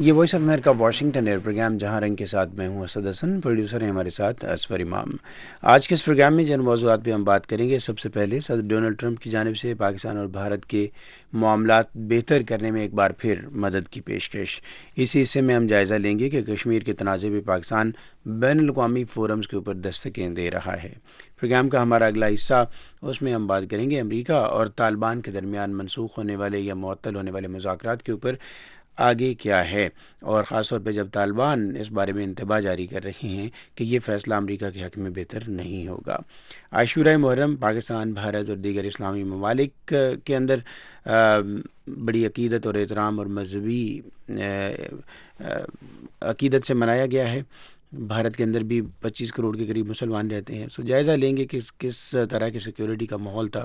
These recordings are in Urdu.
یہ وائس آف امریکہ واشنگٹن ایئر پروگرام جہاں رنگ کے ساتھ میں ہوں اسد حسن، پروڈیوسر ہیں ہمارے ساتھ اسفر امام۔ آج کے اس پروگرام میں جن موضوعات پہ ہم بات کریں گے، سب سے پہلے صدر ڈونلڈ ٹرمپ کی جانب سے پاکستان اور بھارت کے معاملات بہتر کرنے میں ایک بار پھر مدد کی پیشکش۔ اسی حصے میں ہم جائزہ لیں گے کہ کشمیر کے تنازع پہ پاکستان بین الاقوامی فورمز کے اوپر دستکیں دے رہا ہے۔ پروگرام کا ہمارا اگلا حصہ، اس میں ہم بات کریں گے امریکہ اور طالبان کے درمیان منسوخ ہونے والے یا معطل ہونے والے مذاکرات کے اوپر آگے کیا ہے، اور خاص طور پہ جب طالبان اس بارے میں انتباہ جاری کر رہے ہیں کہ یہ فیصلہ امریکہ کے حق میں بہتر نہیں ہوگا۔ عاشورہ محرم پاکستان، بھارت اور دیگر اسلامی ممالک کے اندر بڑی عقیدت اور احترام اور مذہبی عقیدت سے منایا گیا ہے۔ بھارت کے اندر بھی 25 کروڑ کے قریب مسلمان رہتے ہیں۔ جائزہ لیں گے کہ کس طرح کی سیکیورٹی کا ماحول تھا۔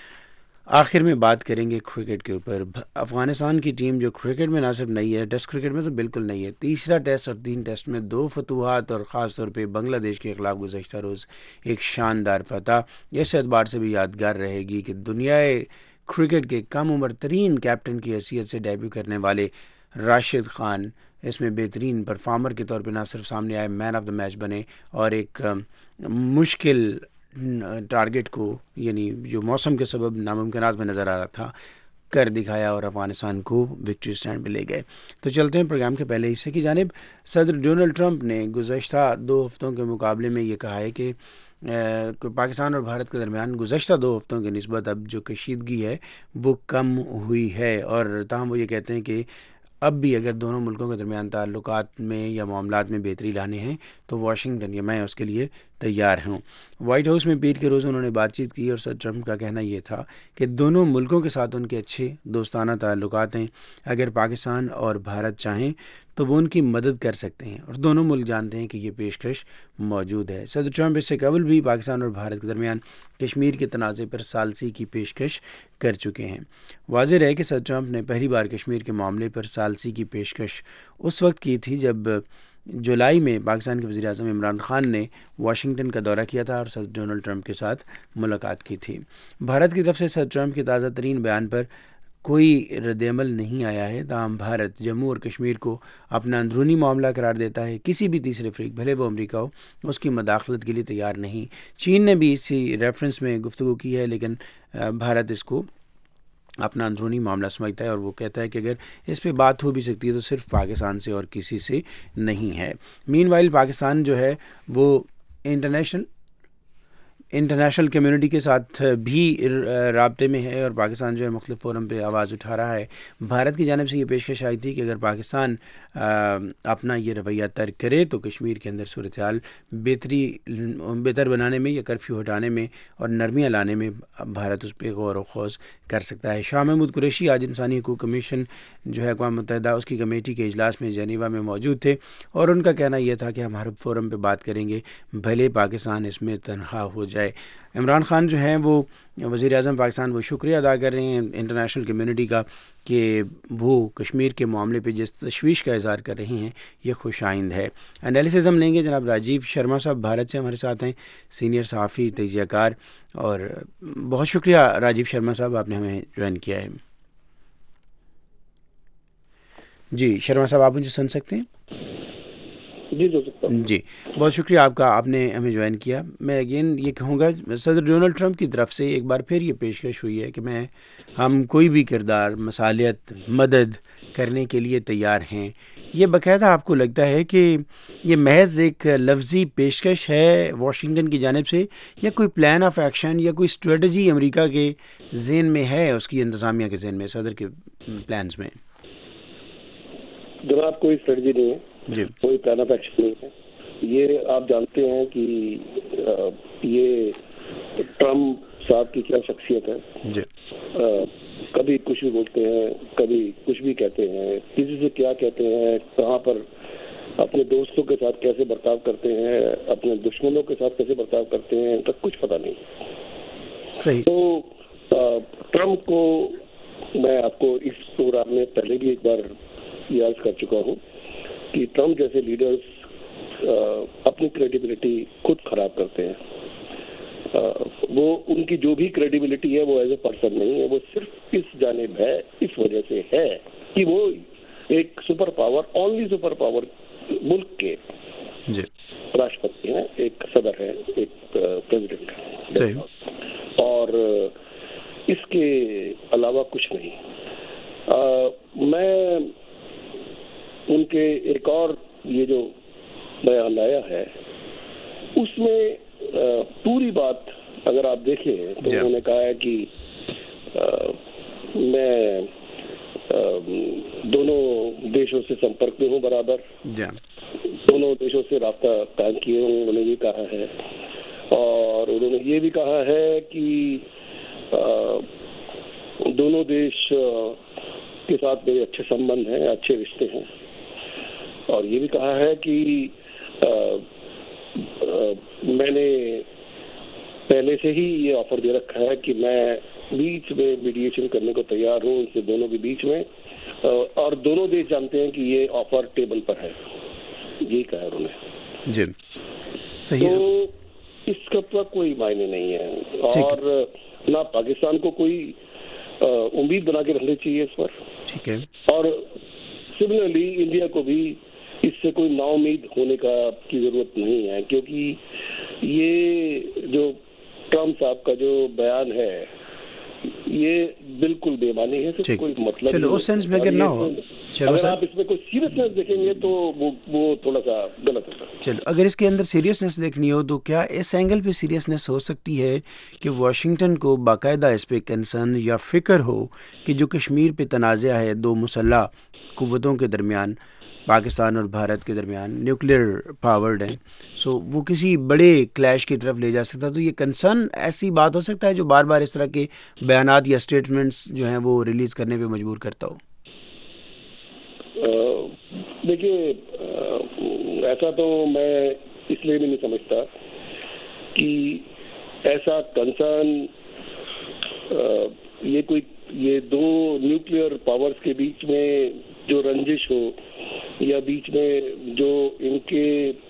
آخر میں بات کریں گے کرکٹ کے اوپر۔ افغانستان کی ٹیم جو کرکٹ میں نہ صرف نہیں ہے، ٹیسٹ کرکٹ میں تو بالکل نہیں ہے، تیسرا ٹیسٹ اور 3 ٹیسٹ میں 2 فتوحات، اور خاص طور پہ بنگلہ دیش کے خلاف گزشتہ روز ایک شاندار فتح اس اعتبار سے بھی یادگار رہے گی کہ دنیائے کرکٹ کے کم عمر ترین کیپٹن کی حیثیت سے ڈیبیو کرنے والے راشد خان اس میں بہترین پرفارمر کے طور پہ نہ صرف سامنے آئے، مین آف دا میچ بنے، اور ایک مشکل ٹارگٹ کو، یعنی جو موسم کے سبب ناممکنات میں نظر آ رہا تھا، کر دکھایا اور افغانستان کو وکٹری سٹینڈ پہ لے گئے۔ تو چلتے ہیں پروگرام کے پہلے حصے کی جانب۔ صدر ڈونلڈ ٹرمپ نے گزشتہ 2 ہفتوں کے مقابلے میں یہ کہا ہے کہ پاکستان اور بھارت کے درمیان گزشتہ 2 ہفتوں کی نسبت اب جو کشیدگی ہے وہ کم ہوئی ہے، اور تاہم وہ یہ کہتے ہیں کہ اب بھی اگر دونوں ملکوں کے درمیان تعلقات میں یا معاملات میں بہتری لانے ہیں تو واشنگٹن یا میں اس کے لیے تیار ہوں۔ وائٹ ہاؤس میں پیر کے روز انہوں نے بات چیت کی، اور صدر ٹرمپ کا کہنا یہ تھا کہ دونوں ملکوں کے ساتھ ان کے اچھے دوستانہ تعلقات ہیں، اگر پاکستان اور بھارت چاہیں تو وہ ان کی مدد کر سکتے ہیں، اور دونوں ملک جانتے ہیں کہ یہ پیشکش موجود ہے۔ صدر ٹرمپ اس سے قبل بھی پاکستان اور بھارت کے درمیان کشمیر کے تنازع پر ثالثی کی پیشکش کر چکے ہیں۔ واضح رہے کہ صدر ٹرمپ نے پہلی بار کشمیر کے معاملے پر ثالثی کی پیشکش اس وقت کی تھی جب جولائی میں پاکستان کے وزیر اعظم عمران خان نے واشنگٹن کا دورہ کیا تھا اور صدر ڈونلڈ ٹرمپ کے ساتھ ملاقات کی تھی۔ بھارت کی طرف سے صدر ٹرمپ کے تازہ ترین بیان پر کوئی رد عمل نہیں آیا ہے، تاہم بھارت جموں اور کشمیر کو اپنا اندرونی معاملہ قرار دیتا ہے، کسی بھی تیسرے فریق بھلے وہ امریکہ ہو اس کی مداخلت کے لیے تیار نہیں۔ چین نے بھی اسی ریفرنس میں گفتگو کی ہے، لیکن بھارت اس کو اپنا اندرونی معاملہ سمجھتا ہے، اور وہ کہتا ہے کہ اگر اس پہ بات ہو بھی سکتی ہے تو صرف پاکستان سے اور کسی سے نہیں ہے۔ مین وائل پاکستان جو ہے وہ انٹرنیشنل کمیونٹی کے ساتھ بھی رابطے میں ہے، اور پاکستان جو ہے مختلف فورم پہ آواز اٹھا رہا ہے۔ بھارت کی جانب سے یہ پیشکش آئی تھی کہ اگر پاکستان اپنا یہ رویہ ترک کرے تو کشمیر کے اندر صورتحال بہتر بنانے میں یا کرفیو ہٹانے میں اور نرمیاں لانے میں بھارت اس پہ غور و خوض کر سکتا ہے۔ شاہ محمود قریشی آج انسانی حقوق کمیشن جو ہے اقوام متحدہ اس کی کمیٹی کے اجلاس میں جنیوا میں موجود تھے، اور ان کا کہنا یہ تھا کہ ہم ہر فورم پہ بات کریں گے بھلے پاکستان اس میں تنہا ہو جائے۔ عمران خان جو ہیں وہ وزیر اعظم پاکستان، وہ شکریہ ادا کر رہے ہیں انٹرنیشنل کمیونٹی کا کہ وہ کشمیر کے معاملے پہ جس تشویش کا اظہار کر رہے ہیں یہ خوش آئند ہے۔ انالیسز ہم لیں گے، جناب راجیو شرما صاحب بھارت سے ہمارے ساتھ ہیں، سینئر صحافی، تجزیہ کار، اور بہت شکریہ راجیو شرما صاحب آپ نے ہمیں جوائن کیا ہے۔ جی شرما صاحب آپ مجھے سن سکتے ہیں؟ جی بہت شکریہ آپ کا، آپ نے ہمیں جوائن کیا۔ میں اگین یہ کہوں گا صدر ڈونلڈ ٹرمپ کی طرف سے ایک بار پھر یہ پیشکش ہوئی ہے کہ ہم کوئی بھی کردار، مصالحت، مدد کرنے کے لیے تیار ہیں۔ یہ باقاعدہ آپ کو لگتا ہے کہ یہ محض ایک لفظی پیشکش ہے واشنگٹن کی جانب سے، یا کوئی پلان آف ایکشن یا کوئی اسٹریٹجی امریکہ کے ذہن میں ہے، اس کی انتظامیہ کے ذہن میں، صدر کے پلانز میں؟ جناب کوئی اسٹریٹجی نہیں ہے جی، کوئی پلان آف ایکشن نہیں ہے۔ یہ آپ جانتے ہیں کہ یہ ٹرمپ صاحب کی کیا شخصیت ہے، جی، کبھی کچھ بھی بولتے ہیں، کبھی کچھ بھی کہتے ہیں، کسی سے کیا کہتے ہیں، کہاں پر اپنے دوستوں کے ساتھ کیسے برتاؤ کرتے ہیں، اپنے دشمنوں کے ساتھ کیسے برتاؤ کرتے ہیں، ان کا کچھ پتہ نہیں۔ صحیح۔ تو ٹرمپ کو میں آپ کو اس پروگرام میں پہلے بھی ایک بار یہ عرض کر چکا ہوں کہ ٹرمپ جیسے لیڈرز اپنی کریڈیبلٹی خود خراب کرتے ہیں۔ وہ ان کی جو بھی کریڈیبلٹی ہے وہ ایز اے پرسن نہیں ہے، وہ صرف اس جانب ہے، اس وجہ سے ہے کہ وہ ایک super power, only super power ملک کے جی راشٹرپتی ہیں، ایک صدر ہے، ایک پریزیڈنٹ ہے، صحیح، اور اس کے علاوہ کچھ نہیں۔ میں ان کے ایک اور یہ جو بیان آیا ہے اس میں پوری بات اگر آپ دیکھیں تو انہوں نے کہا ہے کہ میں دونوں دیشوں سے سمپرک میں ہوں برابر، دونوں دیشوں سے رابطہ قائم کیے ہوں، انہوں نے یہ کہا ہے، اور انہوں نے یہ بھی کہا ہے کہ دونوں دیش کے ساتھ میرے اچھے سمبند ہیں، اچھے رشتے ہیں، اور یہ بھی کہا ہے کہ میں نے پہلے سے ہی یہ آفر دے رکھا ہے کہ میں بیچ میں میڈیشن کرنے کو تیار ہوں ان سے دونوں کے بیچ میں، اور دونوں دیش جانتے ہیں کہ یہ آفر ٹیبل پر ہے، یہی کہا انہوں نے جی صحیح۔ تو اس کا کوئی معنی نہیں ہے، اور نہ پاکستان کو کوئی امید بنا کے رکھنی چاہیے اس پر، ٹھیک ہے، اور سملرلی انڈیا کو بھی اس سے کوئی نا امید ہونے کی ضرورت نہیں ہے، کیونکہ یہ جو ٹرمپ صاحب کا جو بیان ہے یہ بالکل بے معنی ہے، اس سے کوئی مطلب چلو اس سینس میں اگر نہ ہو، اگر آپ اس میں کوئی سیریسنس دیکھیں گے تو وہ تھوڑا سا غلط ہوگا۔ چلو اگر اس کے اندر سیریسنس دیکھنی ہو تو کیا اس اینگل پہ سیریسنس ہو سکتی ہے کہ واشنگٹن کو باقاعدہ اس پہ کنسرن یا فکر ہو کہ جو کشمیر پہ تنازع ہے دو مسلح قوتوں کے درمیان، پاکستان اور بھارت کے درمیان، نیوکلیئر پاورڈ ہیں، سو وہ کسی بڑے کلیش کی طرف لے جا سکتا، تو یہ کنسرن ایسی بات ہو سکتا ہے جو بار بار اس طرح کے بیانات یا اسٹیٹمنٹس جو ہیں وہ ریلیز کرنے پہ مجبور کرتا ہو؟ دیکھیے ایسا تو میں اس لیے بھی نہیں سمجھتا کہ ایسا کنسرن یہ دو نیوکلیئر پاورز کے بیچ میں جو رنجش ہو یا بیچ میں جو ان کے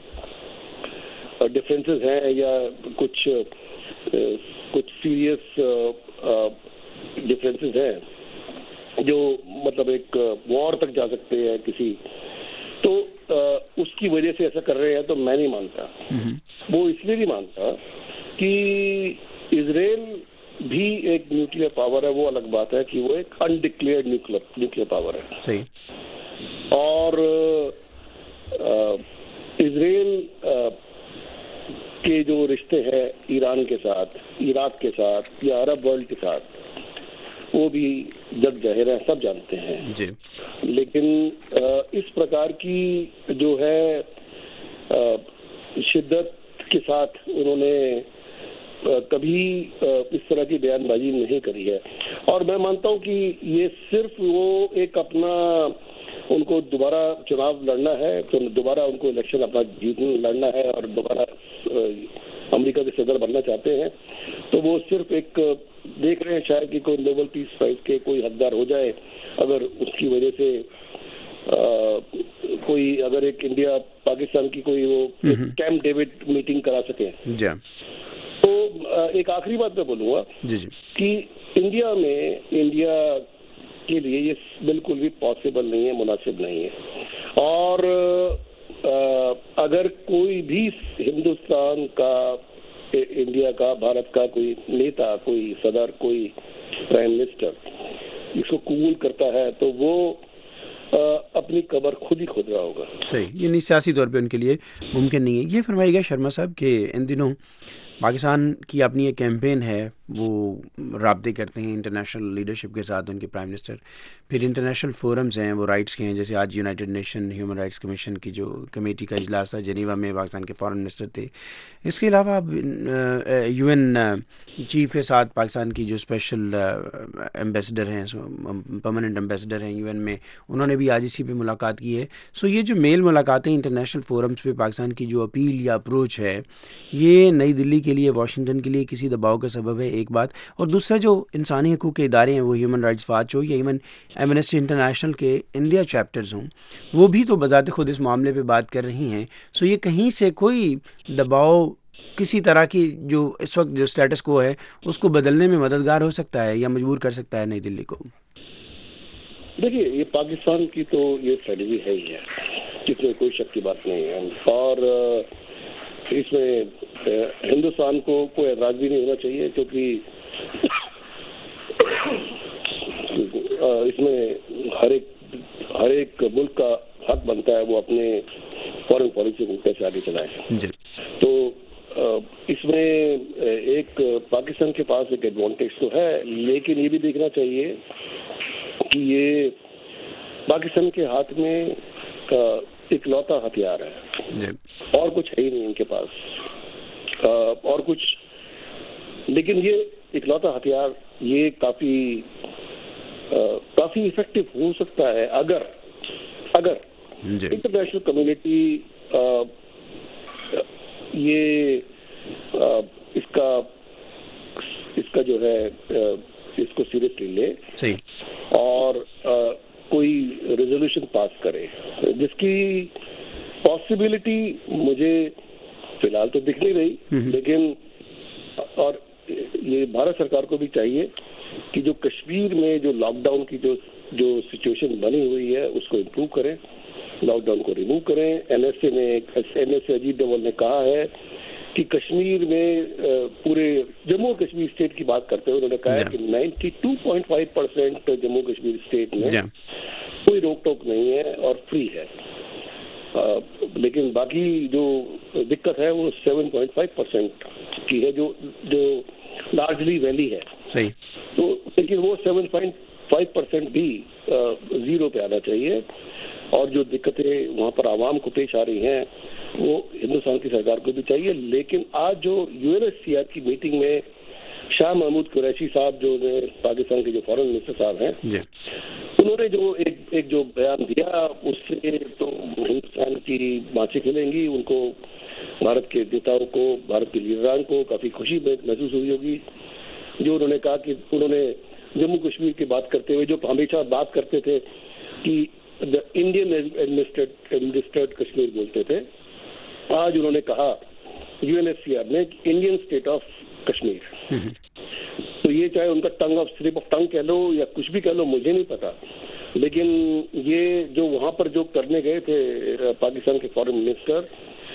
ڈفرینسز ہیں یا کچھ سیریس ڈفرینسز ہیں جو مطلب ایک وار تک جا سکتے ہیں کسی، تو اس کی وجہ سے ایسا کر رہے ہیں تو میں نہیں مانتا۔ وہ اس لیے نہیں مانتا کہ اسرائیل بھی ایک نیوکلیئر پاور ہے، وہ الگ بات ہے کہ وہ ایک انڈکلیئرڈ نیوکلیئر پاور ہے، صحیح، اور اسرائیل کے جو رشتے ہیں ایران کے ساتھ، عراق کے ساتھ یا عرب ورلڈ کے ساتھ، وہ بھی جگ ظاہر ہے، سب جانتے ہیں جی، لیکن اس پرکار کی جو ہے شدت کے ساتھ انہوں نے کبھی اس طرح کی بیان بازی نہیں کری ہے، اور میں مانتا ہوں کہ یہ صرف وہ ایک اپنا ان کو دوبارہ چناؤ لڑنا ہے، تو دوبارہ ان کو الیکشن اپنا لڑنا ہے اور دوبارہ امریکہ کے صدر بننا چاہتے ہیں، تو وہ صرف ایک دیکھ رہے ہیں شاید کہ کوئی نوبل پیس پرائز کے کوئی حقدار ہو جائے، اگر اس کی وجہ سے کوئی اگر ایک انڈیا پاکستان کی کوئی وہ کیمپ ڈیوڈ میٹنگ کرا سکے۔ تو ایک آخری بات میں بولوں گا کہ انڈیا کے لیے یہ بالکل بھی پاسبل نہیں ہے، مناسب نہیں ہے، اور اگر کوئی بھی ہندوستان کا، انڈیا کا، بھارت کا کوئی نیتا، کوئی صدر، کوئی پرائم منسٹر اس کو قبول کرتا ہے تو وہ اپنی قبر خود ہی کھود رہا ہوگا۔ صحیح، یعنی سیاسی طور پہ ان کے لیے ممکن نہیں ہے۔ یہ فرمائیے گا شرما صاحب کہ ان دنوں پاکستان کی اپنی ایک کیمپین ہے، وہ رابطے کرتے ہیں انٹرنیشنل لیڈرشپ کے ساتھ، ان کے پرائم منسٹر، پھر انٹرنیشنل فورمز ہیں وہ رائٹس کے ہیں، جیسے آج United Nation human rights commission کی جو کمیٹی کا اجلاس تھا جنیوا میں، پاکستان کے فارن منسٹر تھے۔ اس کے علاوہ یو این چیف کے ساتھ پاکستان کی جو اسپیشل ایمبیسڈر ہیں، پرماننٹ ایمبیسڈر ہیں یو این میں، انہوں نے بھی آج اسی پہ ملاقات کی ہے۔ سو یہ جو میل ملاقاتیں انٹرنیشنل فورمز پہ پاکستان کی جو اپیل یا اپروچ ہے، یہ نئی دلی کے لیے، واشنگٹن کے لیے کسی دباؤ کا سبب ہے، ایک بات، اور دوسرا جو انسانی حقوق کے ادارے ہیں، وہ ہیومن رائٹس واچ ہو یا ایون ایمنسٹی انٹرنیشنل کے انڈیا چیپٹرز ہوں، وہ بھی تو بذات خود اس معاملے پہ بات کر رہی ہیں۔ سو یہ کہیں سے کوئی دباؤ کسی طرح کی جو اس وقت جو اسٹیٹس کو ہے اس کو بدلنے میں مددگار ہو سکتا ہے یا مجبور کر سکتا ہے نئی دلی کو؟ देखिए, ये पाकिस्तान की तो ये स्ट्रेटजी है ही है, इसमें कोई शक की बात नहीं है, और इसमें हिंदुस्तान को कोई एतराज भी नहीं होना चाहिए, क्योंकि इसमें हर एक मुल्क का हक बनता है वो अपने फॉरेन पॉलिसी को कैसे आगे चलाए। तो इसमें एक पाकिस्तान के पास एक एडवांटेज तो है, लेकिन ये भी देखना चाहिए कि ये पाकिस्तान के हाथ में इकलौता हथियार है, और कुछ है ही नहीं इनके पास, और कुछ, लेकिन ये इकलौता हथियार ये काफी इफेक्टिव हो सकता है अगर इंटरनेशनल कम्युनिटी ये इसका जो है इसको सीरियसली ले सही, और कोई रेजोल्यूशन पास करे, जिसकी पॉसिबिलिटी मुझे फिलहाल तो दिख नहीं रही, लेकिन और ये भारत सरकार को भी चाहिए कि जो कश्मीर में जो लॉकडाउन की जो सिचुएशन बनी हुई है उसको इम्प्रूव करें, लॉकडाउन को रिमूव करें। एनएसए अजीत डोभाल ने कहा है कि कश्मीर में पूरे जम्मू कश्मीर स्टेट की बात करते हुए उन्होंने कहा है कि 92.5% जम्मू कश्मीर स्टेट में कोई रोक टोक नहीं है और फ्री है, लेकिन बाकी जो दिक्कत है वो 7.5% की है, जो लार्जली वैली है। सही, तो लेकिन वो 7.5% भी जीरो पे आना चाहिए, और जो दिक्कतें वहाँ पर आवाम को पेश आ रही हैं वो हिंदुस्तान की सरकार को भी चाहिए। लेकिन आज जो यूएनएचसीआर की मीटिंग में शाह महमूद कुरैशी साहब, जो पाकिस्तान के जो फॉरेन मिनिस्टर साहब हैं, उन्होंने जो एक जो बयान दिया उससे तो हिंदुस्तान की बातें खिलेंगी, उनको भारत के नेताओं को, भारत के लीडरान को काफी खुशी महसूस हुई होगी। जो उन्होंने कहा कि उन्होंने जम्मू कश्मीर की बात करते हुए जो हमेशा बात करते थे कि द इंडियन एडमिनिस्ट्रेटेड कश्मीर बोलते थे, आज उन्होंने कहा यूएनएचसीआर ने इंडियन स्टेट ऑफ कश्मीर। तो ये चाहे उनका स्लिप ऑफ टंग कह लो या कुछ भी कह लो, मुझे नहीं पता, लेकिन ये जो वहां पर जो करने गए थे पाकिस्तान के फॉरेन मिनिस्टर,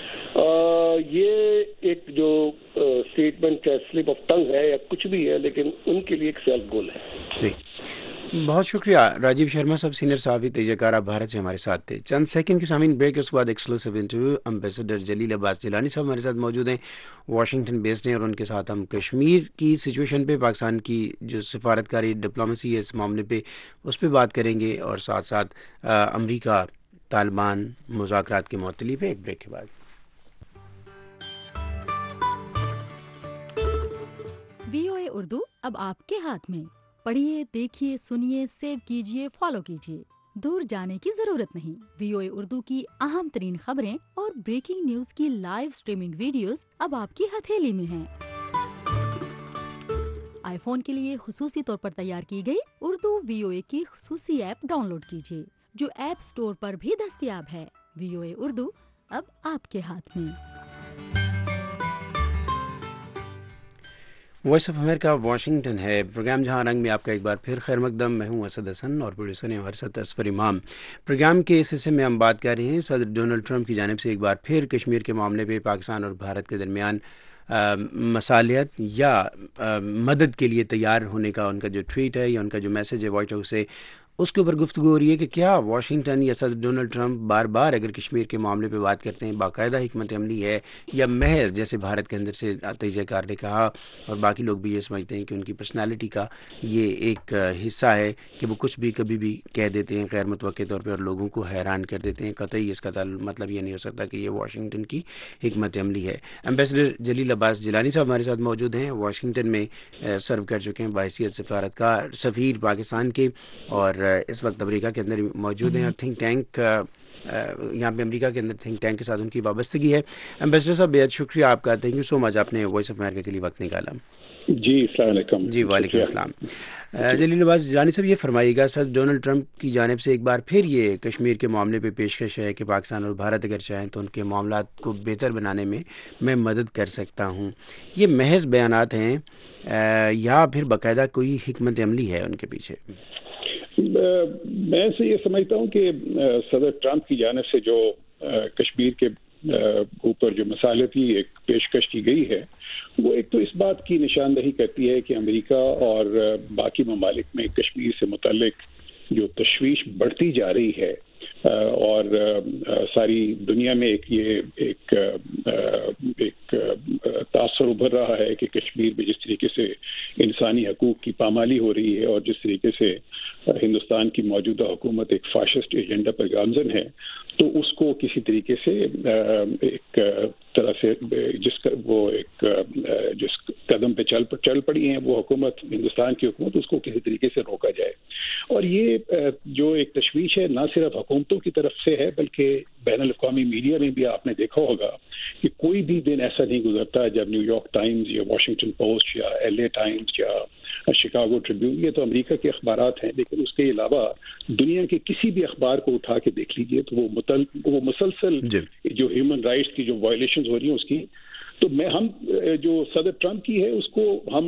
ये एक जो स्टेटमेंट चाहे स्लिप ऑफ टंग है या कुछ भी है, लेकिन उनके लिए एक सेल्फ गोल है। जी, बहुत शुक्रिया राजीव शर्मा साहब, सीनियर सहाफ़ी तजज़ियाकार, आप भारत से हमारे साथ थे। चंद सेकंड के सामीन ब्रेक के उसके बाद exclusive interview ambassador Jalil Abbas Jilani साहब हमारे साथ मौजूद हैं, वाशिंगटन बेस्ड हैं, और उनके साथ हम कश्मीर की सिचुएशन पे, पाकिस्तान की जो सफारतकारी डिप्लोमेसी है इस मामले पे, उस पर बात करेंगे, और साथ साथ अमरीका तालिबान मुज़ाकरात के मुअत्तली पे एक ब्रेक के बाद। VOA उर्दू अब आपके हाथ में, पढ़िए, देखिए, सुनिए, सेव कीजिए, फॉलो कीजिए, दूर जाने की जरूरत नहीं। VOA उर्दू की अहम तरीन खबरें और ब्रेकिंग न्यूज की लाइव स्ट्रीमिंग वीडियोस अब आपकी हथेली में हैं। आईफोन के लिए खुसूसी तौर पर तैयार की गई उर्दू VOA की खुसूसी ऐप डाउनलोड कीजिए, जो ऐप स्टोर पर भी दस्तयाब है। VOA उर्दू अब आपके हाथ में। वॉइस ऑफ अमेरिका वाशिंगटन है, प्रोग्राम जहां रंग में आपका एक बार फिर खैर मकदम। मैं हूं असद हसन और प्रोड्यूसर हैं हमारे साथ असफर इमाम। प्रोग्राम के इस हिस्से में हम बात कर रहे हैं सदर डोनाल्ड ट्रंप की जानिब से एक बार फिर कश्मीर के मामले पे पाकिस्तान और भारत के दरमियान मसालियत या मदद के लिए तैयार होने का उनका जो ट्वीट है या उनका जो मैसेज है वाइट हाउस से, उसके ऊपर गुफ्तगू हो रही है कि क्या वाशिंगटन या सदर डोनाल्ड ट्रंप बार बार अगर कश्मीर के मामले पे बात करते हैं बाकायदा हिकमत अमली है, या महज जैसे भारत के अंदर से तजज़ियाकार ने कहा और बाकी लोग भी ये समझते हैं कि उनकी पर्सनालिटी का ये एक हिस्सा है कि वो कुछ भी कभी भी कह देते हैं गैर मुतवक्के तौर पर और लोगों को हैरान कर देते हैं। कतई इसका मतलब ये नहीं हो सकता कि ये वाशिंगटन की हिकमत अमली है। एम्बेसडर जलील अब्बास जिलानी साहब हमारे साथ मौजूद हैं, वाशिंगटन में सर्व कर चुके हैं बहैसियत सफारतकार सफ़ीर पाकिस्तान के, और इस वक्त अमेरिका के अंदर मौजूद हैं। थिंक टैंक यहाँ पे अमेरिका के अंदर थिंक टैंक के साथ उनकी वाबस्तगी है। एम्बेसडर साहब बेहद शुक्रिया आपका, थैंक यू सो मच, आपने वॉइस ऑफ अमेरिका के लिए वक्त निकाला। जी अस्सलाम वालेकुम। जी वालेकुम अस्सलाम। जलील अब्बास जिलानी साहब ये फरमाइएगा, सर डोनाल्ड ट्रंप की जानिब से एक बार फिर ये कश्मीर के मामले पे पेशकश है कि पाकिस्तान और भारत अगर चाहें तो उनके मामलात को बेहतर बनाने में मैं मदद कर सकता हूँ। ये महज बयानात हैं या फिर बाकायदा कोई हिकमत अमली है उनके पीछे? میں سے یہ سمجھتا ہوں کہ صدر ٹرمپ کی جانب سے جو کشمیر کے اوپر جو مصالحتی ایک پیشکش کی گئی ہے وہ ایک تو اس بات کی نشاندہی کرتی ہے کہ امریکہ اور باقی ممالک میں کشمیر سے متعلق جو تشویش بڑھتی جا رہی ہے اور ساری دنیا میں ایک تاثر ابھر رہا ہے کہ کشمیر میں جس طریقے سے انسانی حقوق کی پامالی ہو رہی ہے اور جس طریقے سے ہندوستان کی موجودہ حکومت ایک فاشسٹ ایجنڈا پر گامزن ہے، تو اس کو کسی طریقے سے ایک طرح سے جس قدم پہ چل پڑی ہیں وہ حکومت، ہندوستان کی حکومت، اس کو کسی طریقے سے روکا جائے۔ اور یہ جو ایک تشویش ہے نہ صرف حکومتوں کی طرف سے ہے بلکہ بین الاقوامی میڈیا میں بھی آپ نے دیکھا ہوگا کہ کوئی بھی دن ایسا نہیں گزرتا جب نیو یارک ٹائمز یا واشنگٹن پوسٹ یا ایل اے ٹائمز یا شکاگو ٹریبیون، یہ تو امریکہ کے اخبارات ہیں، لیکن اس کے علاوہ دنیا کے کسی بھی اخبار کو اٹھا کے دیکھ لیجئے تو وہ مسلسل جو ہیومن رائٹس کی جو وائلیشنز ہو رہی ہیں اس کی، تو ہم جو صدر ٹرمپ کی ہے اس کو ہم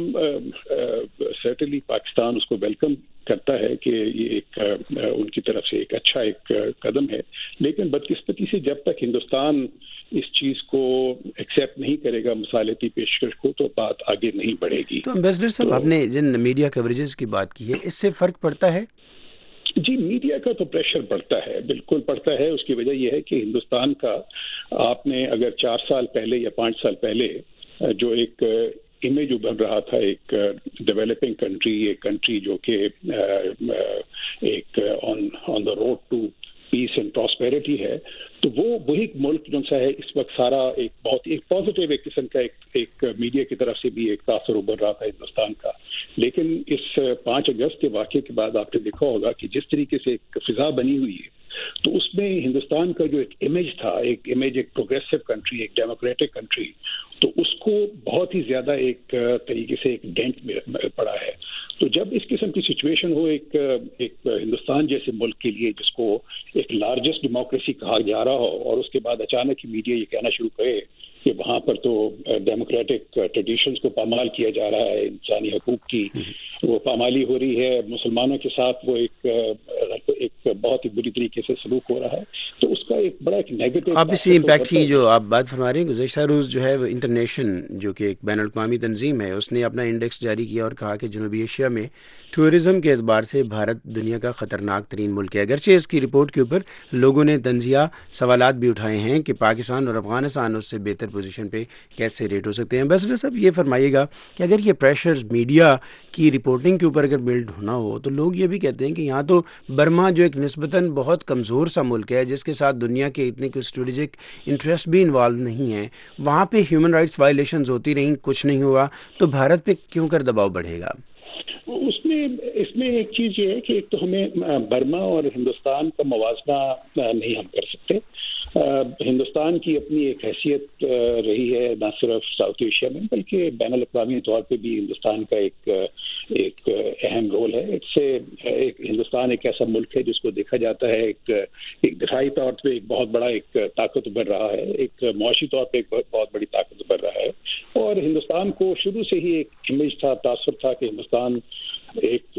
سرٹنلی پاکستان اس کو ویلکم کرتا ہے کہ یہ ایک ان کی طرف سے ایک اچھا ایک قدم ہے، لیکن بدقسمتی سے جب تک ہندوستان اس چیز کو ایکسیپٹ نہیں کرے گا مصالحتی پیشکش کو تو بات آگے نہیں بڑھے گی۔ تو امبیسڈر صاحب، آپ نے جن میڈیا کوریجز کی بات کی ہے اس سے فرق پڑتا ہے؟ جی، میڈیا کا تو پریشر پڑتا ہے، بالکل پڑتا ہے۔ اس کی وجہ یہ ہے کہ ہندوستان کا آپ نے اگر 4 سال پہلے یا 5 سال پہلے جو ایک امیج ابھر رہا تھا ایک ڈیولپنگ کنٹری، ایک کنٹری جو کہ ایک on the road to peace and prosperity ہے، تو وہی ملک جو سا ہے اس وقت سارا ایک بہت ایک پازیٹیو ایک قسم کا ایک میڈیا کی طرف سے بھی ایک تاثر ابھر رہا تھا ہندوستان کا۔ لیکن اس 5 اگست کے واقعے کے بعد آپ نے دیکھا ہوگا کہ جس طریقے سے ایک فضا بنی ہوئی ہے تو اس میں ہندوستان کا جو ایک امیج تھا، ایک پروگریسو کنٹری، ایک ڈیموکریٹک کنٹری، تو اس کو بہت ہی زیادہ ایک طریقے سے ایک ڈینٹ پڑا ہے۔ تو جب اس قسم کی سچویشن ہو ایک ہندوستان جیسے ملک کے لیے جس کو ایک لارجسٹ ڈیموکریسی کہا جا رہا ہو، اور اس کے بعد اچانک میڈیا یہ کہنا شروع کرے کہ وہاں پر تو ڈیموکریٹک ٹریڈیشنز کو پامال کیا جا رہا ہے، انسانی حقوق کی وہ پامالی ہو رہی ہے، مسلمانوں کے ساتھ وہ ایک بہت ہی بری طریقے سے سلوک ہو رہا ہے، تو اس کا ایک بڑا ایک نیگیٹو آپ اسی امپیکٹ کی جو آپ بات فرما رہے ہیں، گزشتہ روز جو ہے وہ انٹرنیشن جو کہ ایک بین الاقوامی تنظیم ہے اس نے اپنا انڈیکس جاری کیا اور کہا کہ جنوبی ایشیا میں ٹورزم کے اعتبار سے بھارت دنیا کا خطرناک ترین ملک ہے۔ اگرچہ اس کی رپورٹ کے اوپر لوگوں نے تنزیہ سوالات بھی اٹھائے ہیں کہ پاکستان اور افغانستان اس سے بہتر پوزیشن پہ کیسے ریٹ ہو سکتے ہیں۔ امبیسڈر صاحب، یہ فرمائیے گا کہ اگر یہ پریشرز میڈیا کی رپورٹنگ کے اوپر اگر بلڈ ہونا ہو تو لوگ یہ بھی کہتے ہیں کہ یہاں تو برما جو ایک نسبتاً بہت کمزور سا ملک ہے جس کے ساتھ دنیا کے اتنے کوئی اسٹریٹجک انٹرسٹ بھی انوالو نہیں ہیں، وہاں پہ ہیومن رائٹس وائلیشنز ہوتی رہیں، کچھ نہیں ہوا، تو بھارت پہ کیوں کر دباؤ بڑھے گا؟ اس میں ایک چیز یہ ہے کہ ایک تو ہمیں برما اور ہندوستان کا موازنہ نہیں ہم کر سکتے۔ ہندوستان کی اپنی ایک حیثیت رہی ہے نہ صرف ساؤتھ ایشیا میں بلکہ بین الاقوامی طور پہ بھی ہندوستان کا ایک اہم رول ہے۔ ہندوستان ایک ایسا ملک ہے جس کو دیکھا جاتا ہے ایک دفاعی طور پہ ایک بہت بڑا ایک طاقت ابھر رہا ہے، ایک معاشی طور پہ ایک بہت بڑی طاقت ابھر رہا ہے، اور ہندوستان کو شروع سے ہی ایک امیج تھا، تاثر تھا کہ ہندوستان ایک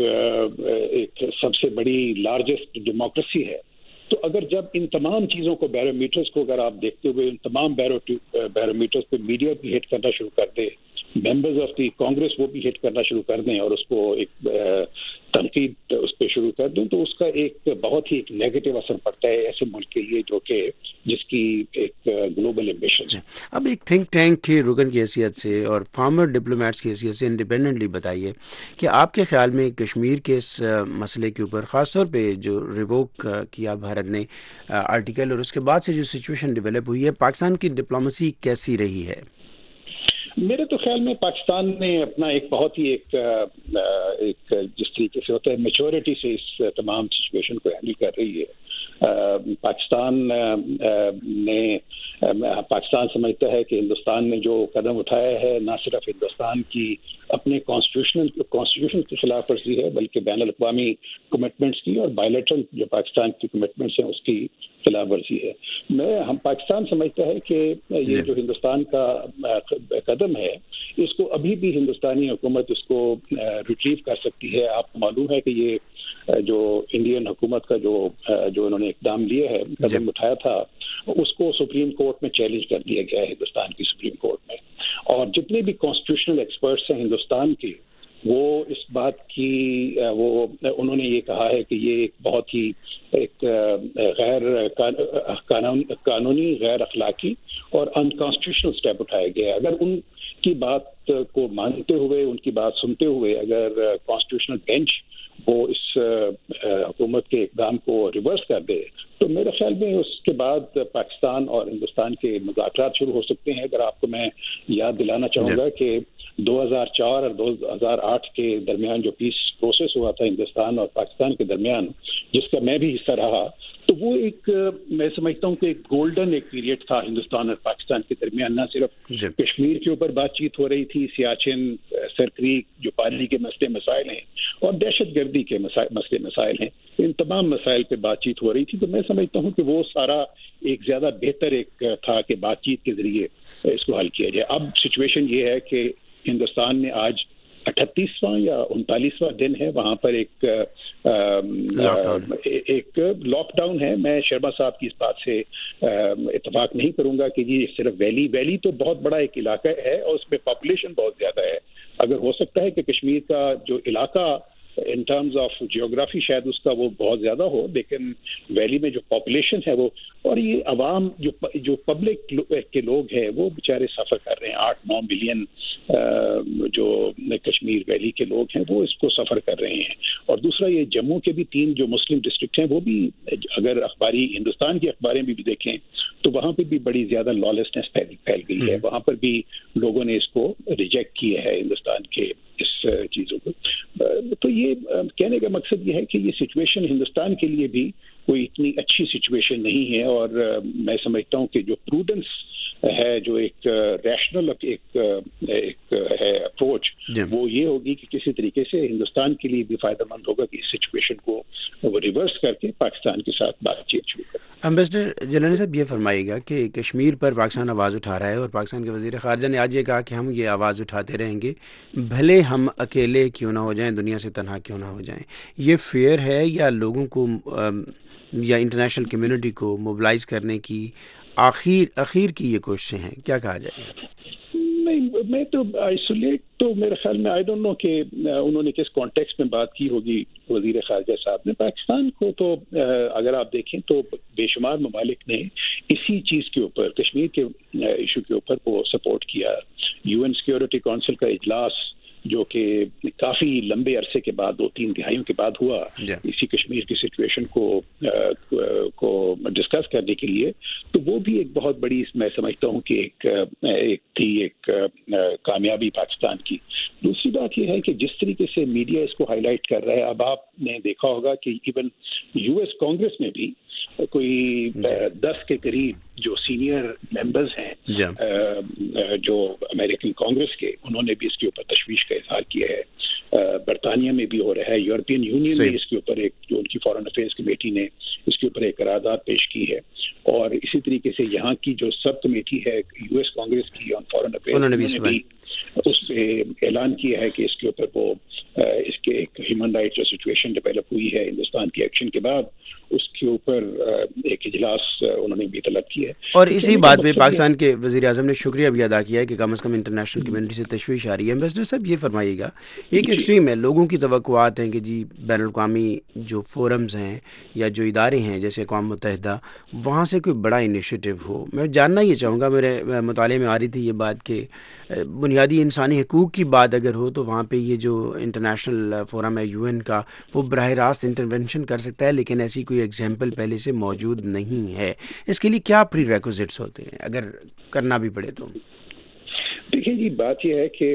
سب سے بڑی لارجسٹ ڈیموکریسی ہے۔ تو اگر جب ان تمام چیزوں کو بیرومیٹرز کو اگر آپ دیکھتے ہوئے ان تمام بیرومیٹرز پہ میڈیا بھی ہٹ کرنا شروع کر دے، ممبرز آف دی کانگریس وہ بھی ہٹ کرنا شروع کر دیں اور اس کو ایک تنقید اس پہ شروع کر دیں، تو اس کا ایک بہت ہی ایک نیگیٹو اثر پڑتا ہے ایسے ملک کے لیے جو کہ جس کی ایک گلوبل ایمبیشن ہے۔ اب ایک تھنک ٹینک کے رکن کی حیثیت سے اور فارمر ڈپلومیٹس کی حیثیت سے انڈیپینڈنٹلی بتائیے کہ آپ کے خیال میں کشمیر کے اس مسئلے کے اوپر خاص طور پہ جو ریووک کیا بھارت نے آرٹیکل اور اس کے بعد سے جو سچویشن ڈیولپ ہوئی ہے، پاکستان کی ڈپلومیسی کیسی رہی ہے؟ میرے تو خیال میں پاکستان نے اپنا ایک بہت ہی ایک جس طریقے سے ہوتا ہے میچورٹی سے اس تمام سچویشن کو ہینڈل کر رہی ہے۔ پاکستان سمجھتا ہے کہ ہندوستان نے جو قدم اٹھایا ہے نہ صرف ہندوستان کی اپنے کانسٹیٹیوشن کی خلاف ورزی ہے بلکہ بین الاقوامی کمٹمنٹس کی اور بائیلیٹرل جو پاکستان کی کمٹمنٹس ہیں اس کی خلاف ورزی ہے. ہم پاکستان سمجھتا ہے کہ یہ جو ہندوستان کا قدم ہے اس کو ابھی بھی ہندوستانی حکومت اس کو ریٹریو کر سکتی ہے. آپ کو معلوم ہے کہ یہ جو انڈین حکومت کا جو انہوں نے اقدام لیا ہے, قدم اٹھایا تھا, اس کو سپریم کورٹ میں چیلنج کر دیا گیا ہے ہندوستان کی سپریم کورٹ میں. اور جتنے بھی کانسٹیٹیوشنل ایکسپرٹس ہیں ہندوستان کے, وہ اس بات کی انہوں نے یہ کہا ہے کہ یہ ایک بہت ہی ایک غیر قانونی, غیر اخلاقی اور انکانسٹیٹیوشنل اسٹیپ اٹھایا گیا ہے. اگر ان کی بات کو مانتے ہوئے, ان کی بات سنتے ہوئے اگر کانسٹیٹیوشنل بینچ وہ اس حکومت کے اقدام کو ریورس کر دے تو میرے خیال میں اس کے بعد پاکستان اور ہندوستان کے مذاکرات شروع ہو سکتے ہیں. اگر آپ کو میں یاد دلانا چاہوں گا کہ 2004 اور 2008 کے درمیان جو پیس پروسیس ہوا تھا ہندوستان اور پاکستان کے درمیان, جس کا میں بھی حصہ رہا, تو وہ ایک میں سمجھتا ہوں کہ ایک گولڈن ایک پیریڈ تھا ہندوستان اور پاکستان کے درمیان. نہ صرف کشمیر کے اوپر بات چیت ہو رہی تھی, سیاچن, سرکریک جو پانی کے مسئلے مسائل ہیں اور دہشت گردی کے مسئلے مسائل ہیں, ان تمام مسائل پہ بات چیت ہو رہی تھی. تو میں سمجھتا ہوں کہ وہ سارا ایک زیادہ بہتر ایک تھا کہ بات چیت کے ذریعے اس کو حل کیا جائے. اب سچویشن یہ ہے کہ ہندوستان میں آج 38واں یا 39واں دن ہے, وہاں پر ایک لاک ڈاؤن ہے. میں شرما صاحب کی اس بات سے اتفاق نہیں کروں گا کہ یہ صرف ویلی تو بہت بڑا ایک علاقہ ہے اور اس میں پاپولیشن بہت زیادہ ہے. اگر ہو سکتا ہے کہ کشمیر کا جو علاقہ ان ٹرمز آف جیوگرافی شاید اس کا وہ بہت زیادہ ہو, لیکن ویلی میں جو پاپولیشن ہے وہ, اور یہ عوام جو پبلک کے لوگ ہیں وہ بیچارے سفر کر رہے ہیں. 8-9 ملین جو کشمیر ویلی کے لوگ ہیں وہ اس کو سفر کر رہے ہیں. اور دوسرا یہ جموں کے بھی 3 جو مسلم ڈسٹرکٹ ہیں وہ بھی, اگر ہندوستان کی اخباریں بھی دیکھیں تو وہاں پہ بھی بڑی زیادہ لالسنس پھیل گئی ہے. وہاں پر بھی لوگوں نے اس کو ریجیکٹ کیا ہے ہندوستان کے اس چیزوں کو. تو یہ کہنے کا مقصد یہ ہے کہ یہ سچویشن ہندوستان کے لیے بھی کوئی اتنی اچھی سچویشن نہیں ہے, اور میں سمجھتا ہوں کہ جو پروڈنس ہے, جو ایک ریشنل ایک ہے اپروچ, وہ یہ ہوگی کہ کسی طریقے سے ہندوستان کے لیے بھی فائدہ مند ہوگا کہ اس سچویشن کو وہ ریورس کر کے پاکستان کے ساتھ بات چیت شروع کریں. امبیسڈر جیلانی صاحب یہ فرمائیے گا کہ کشمیر پر پاکستان آواز اٹھا رہا ہے اور پاکستان کے وزیر خارجہ نے آج یہ کہا کہ ہم یہ آواز اٹھاتے رہیں گے بھلے ہم اکیلے کیوں نہ ہو جائیں, دنیا سے تنہا کیوں نہ ہو جائیں. یہ فیئر ہے یا لوگوں کو یا انٹرنیشنل کمیونٹی کو موبلائز کرنے کی اخیر کی یہ کوششیں ہیں؟ کیا کہا جائے گا؟ نہیں, میں تو آئسولیٹ تو میرے خیال میں آئی ڈونٹ نو کہ انہوں نے کس کانٹیکسٹ میں بات کی ہوگی وزیر خارجہ صاحب نے. پاکستان کو تو اگر آپ دیکھیں تو بے شمار ممالک نے اسی چیز کے اوپر, کشمیر کے ایشو کے اوپر وہ سپورٹ کیا. UN سیکیورٹی کونسل کا اجلاس جو کہ کافی لمبے عرصے کے بعد 2-3 دہائیوں کے بعد ہوا اسی کشمیر کی سچویشن کو ڈسکس کرنے کے لیے, تو وہ بھی ایک بہت بڑی, میں سمجھتا ہوں کہ ایک کامیابی پاکستان کی. دوسری بات یہ ہے کہ جس طریقے سے میڈیا اس کو ہائی لائٹ کر رہا ہے, اب آپ نے دیکھا ہوگا کہ ایون US کانگریس میں بھی کوئی 10 کے قریب جو سینئر ممبرز ہیں جو امریکن کانگریس کے, انہوں نے بھی اس کے اوپر تشویش کا اظہار کیا ہے. برطانیہ میں بھی ہو رہا ہے, یورپین یونین نے اس کے اوپر ایک, جو ان کی فارن افیئرز کمیٹی نے اس کے اوپر ایک قرارداد پیش کی ہے, اور اسی طریقے سے یہاں کی جو سب کمیٹی ہے US کانگریس کی آن فارن افیئرز, انہوں نے بھی اس پہ اعلان کیا ہے کہ اس کے اوپر وہ اس کے ایک ہیومن رائٹ جو سچویشن ڈیولپ ہوئی ہے ہندوستان کے ایکشن کے بعد, اس کے اوپر ایک اجلاس انہوں نے بھی طلب کیا ہے. اور اسی بات پہ پاکستان کے وزیر اعظم نے شکریہ بھی ادا کیا ہے کہ کم از کم انٹرنیشنل کمیونٹی سے تشویش آ رہی ہے. امبیسڈر صاحب یہ فرمائیے گا, ایک ایکسٹریم ہے, لوگوں کی توقعات ہیں کہ جی بین الاقوامی جو فورمز ہیں یا جو ادارے ہیں جیسے اقوام متحدہ, وہاں سے کوئی بڑا انیشیٹو ہو. میں جاننا یہ چاہوں گا, میرے مطالعے میں آ رہی تھی یہ بات کہ بنیادی انسانی حقوق کی بات اگر ہو تو وہاں پہ یہ جو انٹرنیشنل فورم ہے UN کا, وہ براہ راست انٹرونشن کر سکتا ہے, لیکن ایسی کوئی ایگزامپل پہلے سے موجود نہیں ہے. اس کے لیے کیا پری ریکوزٹس ہوتے ہیں اگر کرنا بھی پڑے تو؟ دیکھیں جی, بات یہ ہے کہ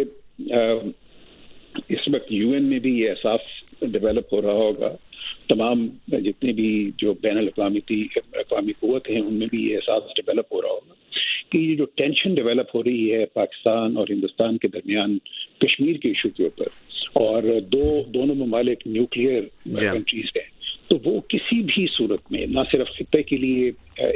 اس وقت UN میں بھی یہ احساس ڈیولپ ہو رہا ہوگا, تمام جتنے بھی جو بین الاقوامی قوت ہیں ان میں بھی یہ احساس ڈیولپ ہو رہا ہوگا کہ یہ جو ٹینشن ڈیولپ ہو رہی ہے پاکستان اور ہندوستان کے درمیان کشمیر کے ایشو کے اوپر، اور دونوں ممالک نیوکلیئر کنٹریز ہیں، تو وہ کسی بھی صورت میں نہ صرف خطے کے لیے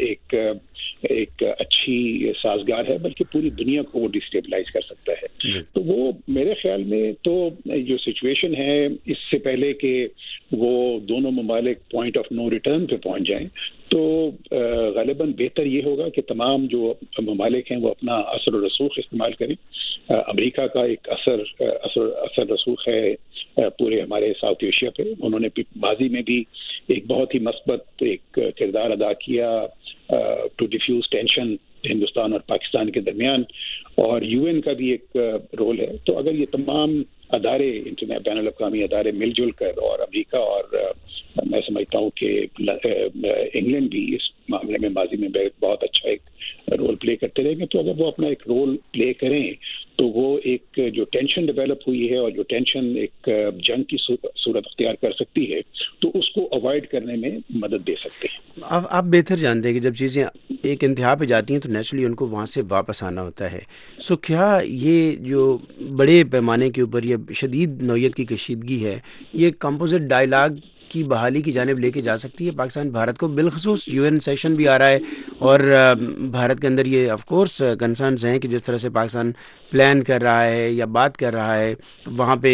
ایک اچھی سازگار ہے بلکہ پوری دنیا کو وہ ڈسٹیبلائز کر سکتا ہے۔ تو وہ میرے خیال میں تو جو سچویشن ہے اس سے پہلے کہ وہ دونوں ممالک پوائنٹ آف نو ریٹرن پہ پہنچ جائیں، تو غالباً بہتر یہ ہوگا کہ تمام جو ممالک ہیں وہ اپنا اثر و رسوخ استعمال کریں۔ امریکہ کا ایک اثر رسوخ ہے پورے ہمارے ساؤتھ ایشیا پہ، انہوں نے ماضی میں بھی ایک بہت ہی مثبت ایک کردار ادا کیا ٹو ڈیفیوز ٹینشن ہندوستان اور پاکستان کے درمیان، اور یو این کا بھی ایک رول ہے۔ تو اگر یہ تمام ادارے بین الاقوامی ادارے مل جل کر، اور امریکہ اور میں سمجھتا ہوں کہ انگلینڈ بھی اس معاملے میں ماضی میں بہت اچھا ایک رول پلے کرتے رہیں گے، تو اگر وہ اپنا ایک رول پلے کریں تو وہ ایک جو ٹینشن ڈیولپ ہوئی ہے اور جو ٹینشن ایک جنگ کی صورت اختیار کر سکتی ہے، تو اس کو اوائڈ کرنے میں مدد دے سکتے ہیں۔ آپ بہتر جانتے ہیں کہ جب چیزیں ایک انتہا پہ جاتی ہیں تو نیچرلی ان کو وہاں سے واپس آنا ہوتا ہے۔ سو کیا یہ جو بڑے پیمانے کے اوپر یہ شدید نوعیت کی کشیدگی ہے، یہ کمپوزٹ ڈائلاگ کی بحالی کی جانب لے کے جا سکتی ہے پاکستان بھارت کو؟ بالخصوص یو این سیشن بھی آ رہا ہے، اور بھارت کے اندر یہ آف کورس کنسرنز ہیں کہ جس طرح سے پاکستان پلان کر رہا ہے یا بات کر رہا ہے، وہاں پہ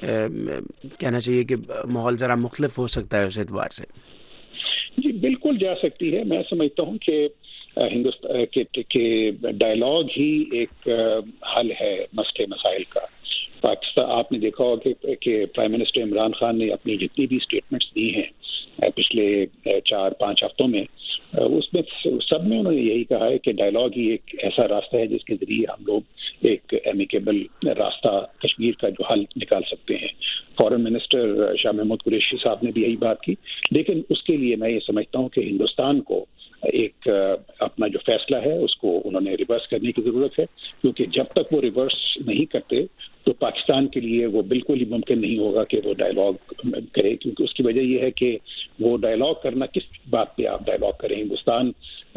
کہنا چاہیے کہ ماحول ذرا مختلف ہو سکتا ہے اس اعتبار سے۔ جی بالکل جا سکتی ہے۔ میں سمجھتا ہوں کہ ہندوستان کے ڈائلاگ ہی ایک حل ہے مسئلے مسائل کا۔ پاکستان آپ نے دیکھا ہوگا کہ پرائم منسٹر عمران خان نے اپنی جتنی بھی اسٹیٹمنٹس دی ہیں پچھلے 4-5 ہفتوں میں، اس میں سب میں انہوں نے یہی کہا ہے کہ ڈائلاگ ہی ایک ایسا راستہ ہے جس کے ذریعے ہم لوگ ایک ایمیکیبل راستہ کشمیر کا جو حل نکال سکتے ہیں۔ فارن منسٹر شاہ محمود قریشی صاحب نے بھی یہی بات کی، لیکن اس کے لیے میں یہ سمجھتا ہوں کہ ہندوستان کو ایک اپنا جو فیصلہ ہے اس کو انہوں نے ریورس کرنے کی ضرورت ہے، کیونکہ جب تک وہ ریورس نہیں کرتے تو پاکستان کے لیے وہ بالکل ہی ممکن نہیں ہوگا کہ وہ ڈائلاگ کرے، کیونکہ اس کی وجہ یہ ہے کہ وہ ڈائلاگ کرنا کس بات پہ آپ ڈائلاگ کریں؟ ہندوستان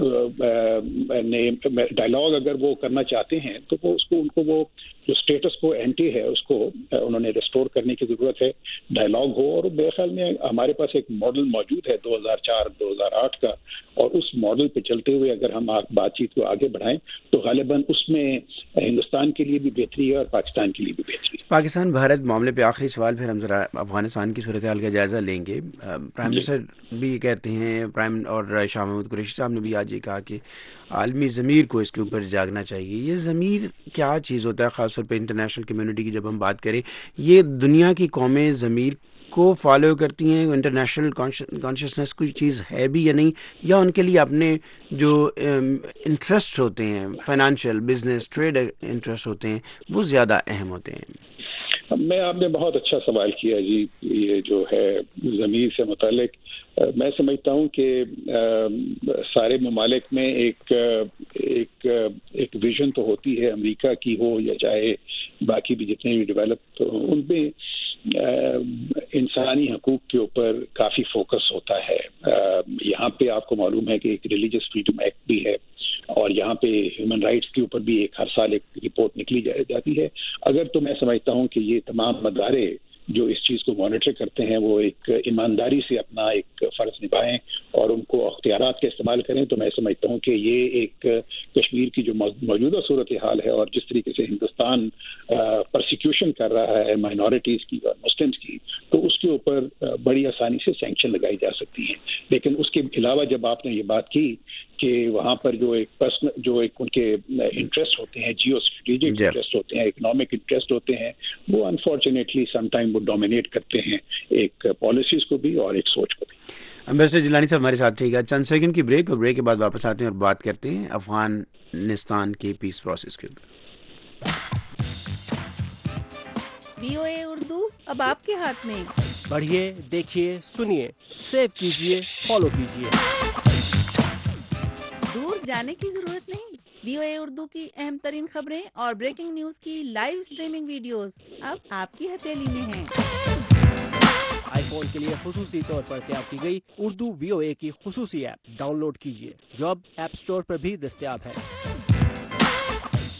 نے ڈائلاگ اگر وہ کرنا چاہتے ہیں تو وہ اس کو ان کو وہ جو اسٹیٹس کو اینٹی ہے اس کو انہوں نے ریسٹور کرنے کی ضرورت ہے، ڈائلاگ ہو۔ اور میرے خیال میں ہمارے پاس ایک ماڈل موجود ہے 2004-2008 کا، اور اس ماڈل پہ چلتے ہوئے اگر ہم بات چیت کو آگے بڑھائیں تو غالباً اس میں ہندوستان کے لیے بھی بہتری ہے اور پاکستان کے لیے بھی بہتری ہے۔ پاکستان بھارت معاملے پہ آخری سوال، پھر ہم ذرا افغانستان کی صورتحال کا جائزہ لیں گے۔ پرائم منسٹر بھی کہتے ہیں، اور شاہ محمود قریشی صاحب نے بھی آج یہ کہا کہ عالمی ضمیر کو اس کے اوپر جاگنا چاہیے۔ یہ ضمیر کیا چیز ہوتا ہے؟ خاص طور پہ انٹرنیشنل کمیونٹی کی جب ہم بات کریں، یہ دنیا کی قومیں ضمیر کو فالو کرتی ہیں؟ انٹرنیشنل کانشسنس کوئی چیز ہے بھی یا نہیں، یا ان کے لیے اپنے جو انٹرسٹ ہوتے ہیں، فائنانشیل، بزنس، ٹریڈ انٹرسٹ ہوتے ہیں، وہ زیادہ اہم ہوتے ہیں؟ آپ نے بہت اچھا سوال کیا جی۔ یہ جو ہے ضمیر سے متعلق، میں سمجھتا ہوں کہ سارے ممالک میں ایک ویژن تو ہوتی ہے، امریکہ کی ہو یا چاہے باقی بھی جتنے بھی ڈیولپ، ان میں انسانی حقوق کے اوپر کافی فوکس ہوتا ہے۔ یہاں پہ آپ کو معلوم ہے کہ ایک ریلیجس فریڈم ایکٹ بھی ہے، اور یہاں پہ ہیومن رائٹس کے اوپر بھی ہر سال ایک رپورٹ نکلی جاتی ہے۔ اگر تو میں سمجھتا ہوں کہ یہ تمام ادارے جو اس چیز کو مانیٹر کرتے ہیں وہ ایک ایمانداری سے اپنا ایک فرض نبھائیں اور ان کو اختیارات کا استعمال کریں، تو میں سمجھتا ہوں کہ یہ ایک کشمیر کی جو موجودہ صورتحال ہے اور جس طریقے سے ہندوستان پرسیکیوشن کر رہا ہے مائنورٹیز کی اور مسلمز کی، تو اس کے اوپر بڑی آسانی سے سینکشن لگائی جا سکتی ہیں۔ لیکن اس کے علاوہ جب آپ نے یہ بات کی کہ وہاں پر جو ایک ان کے انٹرسٹ ہوتے ہیں، جیو اسٹریٹجک انٹرسٹ ہوتے ہیں، اکنامک انٹرسٹ ہوتے ہیں، وہ انفارچونیٹلی سم ٹائم وہ ڈومینیٹ کرتے ہیں ایک پالیسیز کو بھی اور ایک سوچ کو بھی۔ امبیسڈر جیلانی صاحب ہمارے ساتھ رہے گا۔ چند سیکنڈ کی بریک، اور بریک کے بعد واپس آتے ہیں اور بات کرتے ہیں افغانستان کے پیس پروسیس کے اوپر۔ VOA اردو اب آپ کے ہاتھ میں، پڑھیے، دیکھیے، سنیے، سیو کیجیے، فالو کیجیے۔ دور جانے کی ضرورت نہیں۔ VOA اردو کی اہم ترین خبریں اور بریکنگ نیوز کی لائیو اسٹریمنگ ویڈیوز اب آپ کی ہتھیلی میں ہیں۔ آئی فون کے لیے خصوصی طور پر تیار کی گئی اردو VOA کی خصوصی ایپ ڈاؤن لوڈ کیجیے، جو اب ایپ اسٹور پر بھی دستیاب ہے۔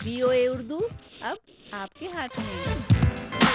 VOA उर्दू अब आपके हाथ में।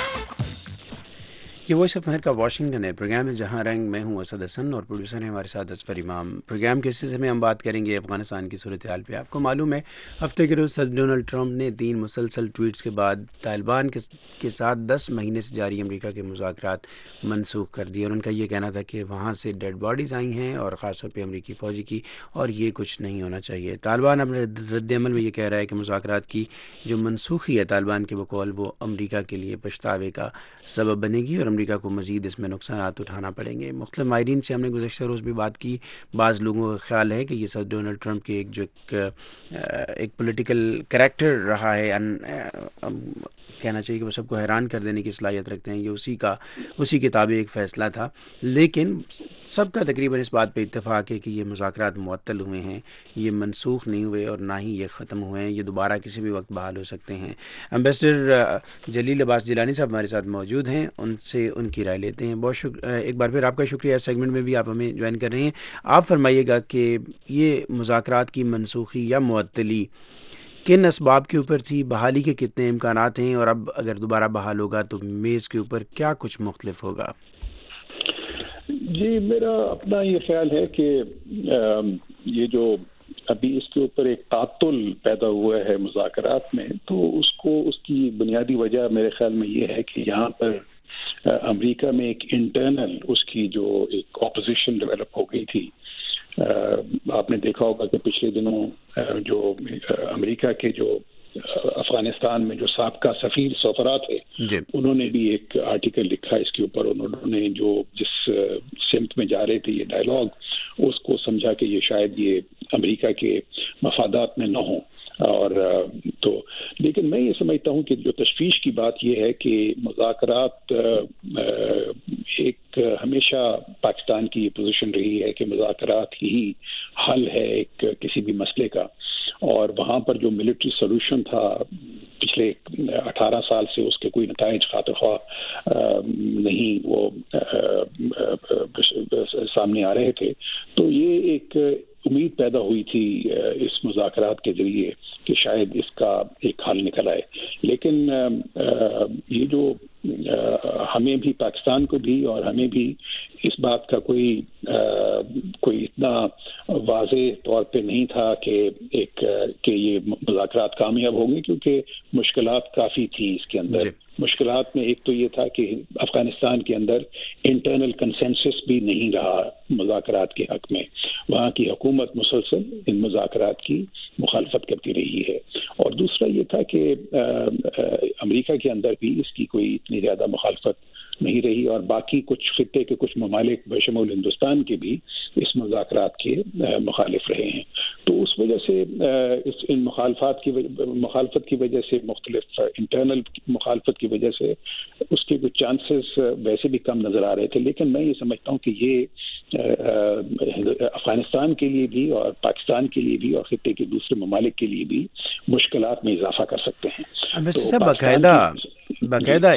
ये वॉइस ऑफ अमेरिका वाशिंगटन है, प्रोग्राम है जहां रंग। मैं हूं असद हसन और प्रोड्यूसर हैं हमारे साथ असफर इमाम। प्रोग्राम के हिस्से में हम बात करेंगे अफगानिस्तान की सूरत हाल पे। आपको मालूम है हफ्ते के रोज़ सदर डोनाल्ड ट्रंप ने 3 मुसलसल ट्वीट्स के बाद तालिबान के साथ 10 महीने से जारी अमेरिका के मुज़ाकरात मनसूख कर दिए। और उनका ये कहना था कि वहाँ से डेड बॉडीज़ आई हैं और ख़ास तौर पर अमरीकी फ़ौजी की, और ये कुछ नहीं होना चाहिए। तालिबान अपने रद्दमल में ये कह रहा है कि मुज़ाकरात की जो मनसूखी है तालिबान के बकौल, वो अमरीका के लिए पछतावे का सबब बनेगी और अमरीका को मज़ीद इसमें नुकसानात उठाना पड़ेंगे। मुख्तलिफ माहिरीन से हमने गुज़श्ता रोज़ भी बात की। बाज़ लोगों का ख्याल है कि ये सदर डोनाल्ड ट्रंप के एक पॉलिटिकल करैक्टर रहा है। कहना चाहिए कि वो सबको हैरान कर देने की सलाहियत रखते हैं। ये उसी किताबी एक फ़ैसला था, लेकिन सबका तकरीबन इस बात पे इत्तेफाक है कि ये मुज़ाकरात मुअत्तल हुए हैं, ये मनसूख नहीं हुए और ना ही ये ख़त्म हुए हैं। ये दोबारा किसी भी वक्त बहाल हो सकते हैं। एम्बेसडर जलील अब्बास जिलानी साहब हमारे साथ मौजूद हैं, उनसे उनकी राय लेते हैं। बहुत एक बार फिर आपका शुक्रिया, इस सेगमेंट में भी आप हमें ज्वाइन कर रहे हैं। आप फरमाइएगा कि ये मुज़ाकरात की मनसूखी या मुअत्तली किन असबाब के ऊपर थी, बहाली के कितने इम्कानात हैं, और अब अगर दोबारा बहाल होगा तो मेज़ के ऊपर क्या कुछ मुख्तलिफ होगा? जी, मेरा अपना ये ख्याल है कि ये जो अभी इसके ऊपर एक तातुल पैदा हुआ है मुज़ाकरात में, तो उसकी बुनियादी वजह मेरे ख्याल में ये है कि यहाँ पर अमेरिका में एक इंटरनल उसकी जो एक ऑपोजिशन डेवलप हो गई थी। आपने देखा होगा कि पिछले दिनों जो अमेरिका के जो अफगानिस्तान में जो साबका सफीर सफरा थे, उन्होंने भी एक आर्टिकल लिखा इसके ऊपर। उन्होंने जो जिस सिमत में जा रहे थे ये डायलॉग, उसको समझा कि ये शायद ये अमेरिका के मफादात में न हो। और तो लेकिन मैं ये समझता हूँ कि जो तशवीश की बात ये है कि मुज़ाकरात एक हमेशा पाकिस्तान की ये पोजीशन रही है कि मुज़ाकरात ही हल है एक किसी भी मसले का, और वहाँ पर जो मिलिट्री सोल्यूशन था पिछले 18 साल से उसके कोई नताइज खातिर नहीं वो सामने आ रहे थे। तो ये एक उम्मीद पैदा हुई थी इस मुज़ाकरात के जरिए कि शायद इसका एक हल निकल आए। लेकिन ये जो हमें भी, पाकिस्तान को भी और हमें भी इस बात का कोई इतना वाज़ेह तौर पे नहीं था कि ये मुज़ाकरात कामयाब होंगे, क्योंकि मुश्किलात काफ़ी थी इसके अंदर। मुश्किलात में एक तो ये था कि अफगानिस्तान के अंदर इंटरनल कंसेंसस भी नहीं रहा मुज़ाकरात के हक में। वहाँ की हुकूमत मुसलसल इन मुज़ाकरात की मुखालफत करती रही है। और दूसरा ये था कि अमेरिका के अंदर भी इसकी कोई इतनी ज़्यादा मुखालफत नहीं रही, और बाकी कुछ खित्ते के कुछ ममालिक बशमूल हिंदुस्तान के भी इस मुज़ाकरात के मुखालिफ रहे हैं। तो उस वजह से इन मुखालफत की वजह से, मुख्तलिफ इंटरनल मुखालफत की वजह से उसके कुछ चांसेस वैसे भी कम नज़र आ रहे थे। लेकिन मैं ये समझता हूँ कि ये अफगानिस्तान के लिए भी और पाकिस्तान के लिए भी और खित्ते के दूसरे ममालिक के लिए भी मुश्किलात में इजाफा कर सकते हैं। तो बाकायदा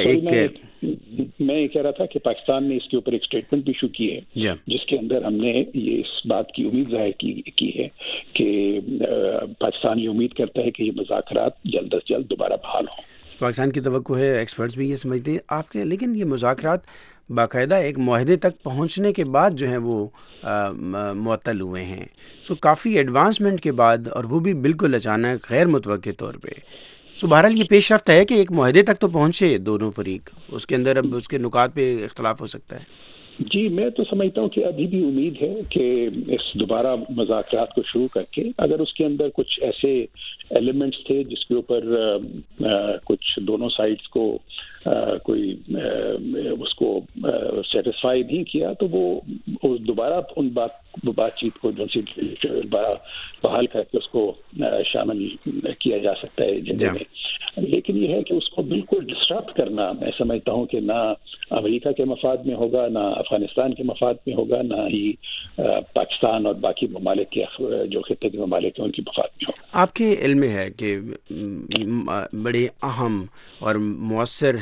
मैं ये कह रहा था कि पाकिस्तान ने इसके ऊपर एक स्टेटमेंट भी इशू की है, जिसके अंदर हमने ये इस बात की उम्मीद जाहिर की है कि पाकिस्तान ये उम्मीद करता है कि ये मुज़ाकरात जल्द अज जल्द दोबारा बहाल हों। पाकिस्तान की तवक्को है, एक्सपर्ट्स भी ये समझते हैं आपके। लेकिन ये मुज़ाकरात बाकायदा एक मुआहदे तक पहुंचने के बाद जो है वो मुअत्तल हुए हैं। सो काफ़ी एडवांसमेंट के बाद, और वो भी बिल्कुल अचानक गैर मुतवक्के तौर पे। सो बहरहाल ये पेश रफ्त है कि एक मुआहदे तक तो पहुंचे दोनों फरीक, उसके अंदर अब उसके नुकात पे इख्तलाफ हो सकता है। जी, मैं तो समझता हूँ कि अभी भी उम्मीद है कि इस दोबारा मुज़ाकरात को शुरू करके अगर उसके अंदर कुछ ऐसे एलिमेंट्स थे जिसके ऊपर कुछ दोनों साइड्स को कोई उसको सेटिस्फाई नहीं किया, तो वो दोबारा उन बातचीत को जो दोबारा बहाल करके उसको शामिल किया जा सकता है एजेंडे में। लेकिन ये है कि उसको बिल्कुल डिस्टर्ब करना, मैं समझता हूँ कि ना अमेरिका के मफाद में होगा, ना अफगानिस्तान के मफाद में होगा, ना ही पाकिस्तान और बाकी ममालिक के जो खित्ते के ममालिक हैं उनकी मफाद में होगा। आपके इल्म में है कि बड़े अहम और मौसर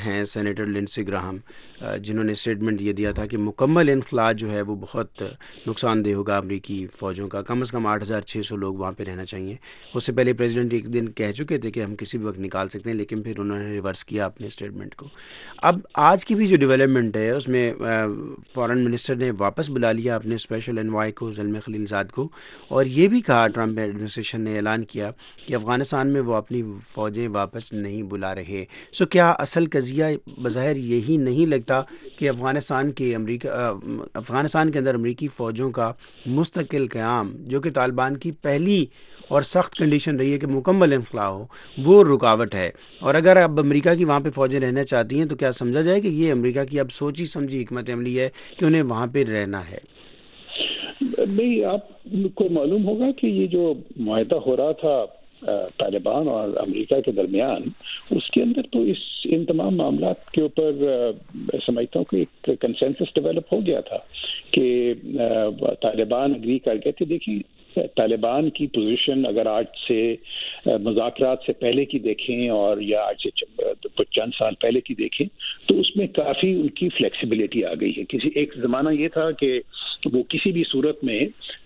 ہیں سینیٹر لنڈسی گراہم، جنہوں نے اسٹیٹمنٹ یہ دیا تھا کہ مکمل انخلاء جو ہے وہ بہت نقصان دہ ہوگا امریکی فوجوں کا، کم از کم 8,600 لوگ وہاں پہ رہنا چاہیے۔ اس سے پہلے پریزیڈنٹ ایک دن کہہ چکے تھے کہ ہم کسی بھی وقت نکال سکتے ہیں، لیکن پھر انہوں نے ریورس کیا اپنے اسٹیٹمنٹ کو۔ اب آج کی بھی جو ڈیولپمنٹ ہے اس میں فارن منسٹر نے واپس بلا لیا اپنے اسپیشل انوائے کو، زلمے خلیل زاد کو، اور یہ بھی کہا ٹرمپ ایڈمنسٹریشن نے اعلان کیا کہ افغانستان میں وہ اپنی فوجیں واپس نہیں بلا رہے۔ سو کیا اصل قضیہ بظاہر یہی نہیں لگتا کہ افغانستان کے اندر امریکی فوجوں کا مستقل قیام، جو کہ طالبان کی پہلی اور سخت کنڈیشن رہی ہے کہ مکمل انخلاء ہو، وہ رکاوٹ ہے؟ اور اگر اب امریکہ کی وہاں پہ فوجیں رہنا چاہتی ہیں تو کیا سمجھا جائے کہ یہ امریکہ کی اب سوچی سمجھی حکمت عملی ہے کہ انہیں وہاں پہ رہنا ہے؟ نہیں، آپ کو معلوم ہوگا کہ یہ جو معاہدہ ہو رہا تھا طالبان اور امریکہ کے درمیان، اس کے اندر تو ان تمام معاملات کے اوپر سمجھتا ہوں کہ ایک کنسنسس ڈیولپ ہو گیا تھا کہ طالبان اگری کر گئے تھے۔ دیکھیں، طالبان کی پوزیشن اگر آج سے مذاکرات سے پہلے کی دیکھیں اور یا آج سے چند سال پہلے کی دیکھیں تو اس میں کافی ان کی فلیکسیبلٹی آ گئی ہے۔ ایک زمانہ یہ تھا کہ وہ کسی بھی صورت میں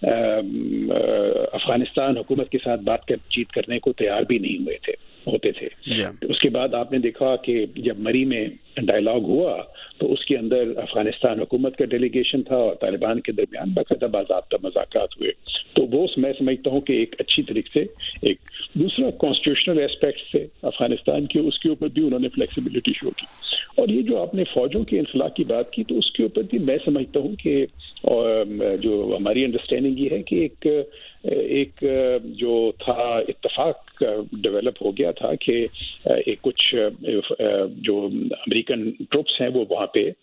افغانستان حکومت کے ساتھ بات چیت کرنے کو تیار بھی نہیں ہوتے تھے۔ اس کے بعد آپ نے دیکھا کہ جب مری میں ڈائلاگ ہوا تو اس کے اندر افغانستان حکومت کا ڈیلیگیشن تھا اور طالبان کے درمیان باقاعدہ باضابطہ مذاکرات ہوئے، تو وہ میں سمجھتا ہوں کہ ایک اچھی طریقے سے ایک دوسرا کانسٹیٹیوشنل ایسپیکٹس تھے افغانستان کے، اس کے اوپر بھی انہوں نے فلیکسیبلٹی شو کی۔ اور یہ جو آپ نے فوجوں کے انخلاء کی بات کی تو اس کے اوپر بھی میں سمجھتا ہوں کہ جو ہماری انڈرسٹینڈنگ یہ ہے کہ ایک جو تھا اتفاق ڈیولپ ہو گیا تھا کہ ایک کچھ جو امریکن ٹروپس ہیں وہ وہاں پہ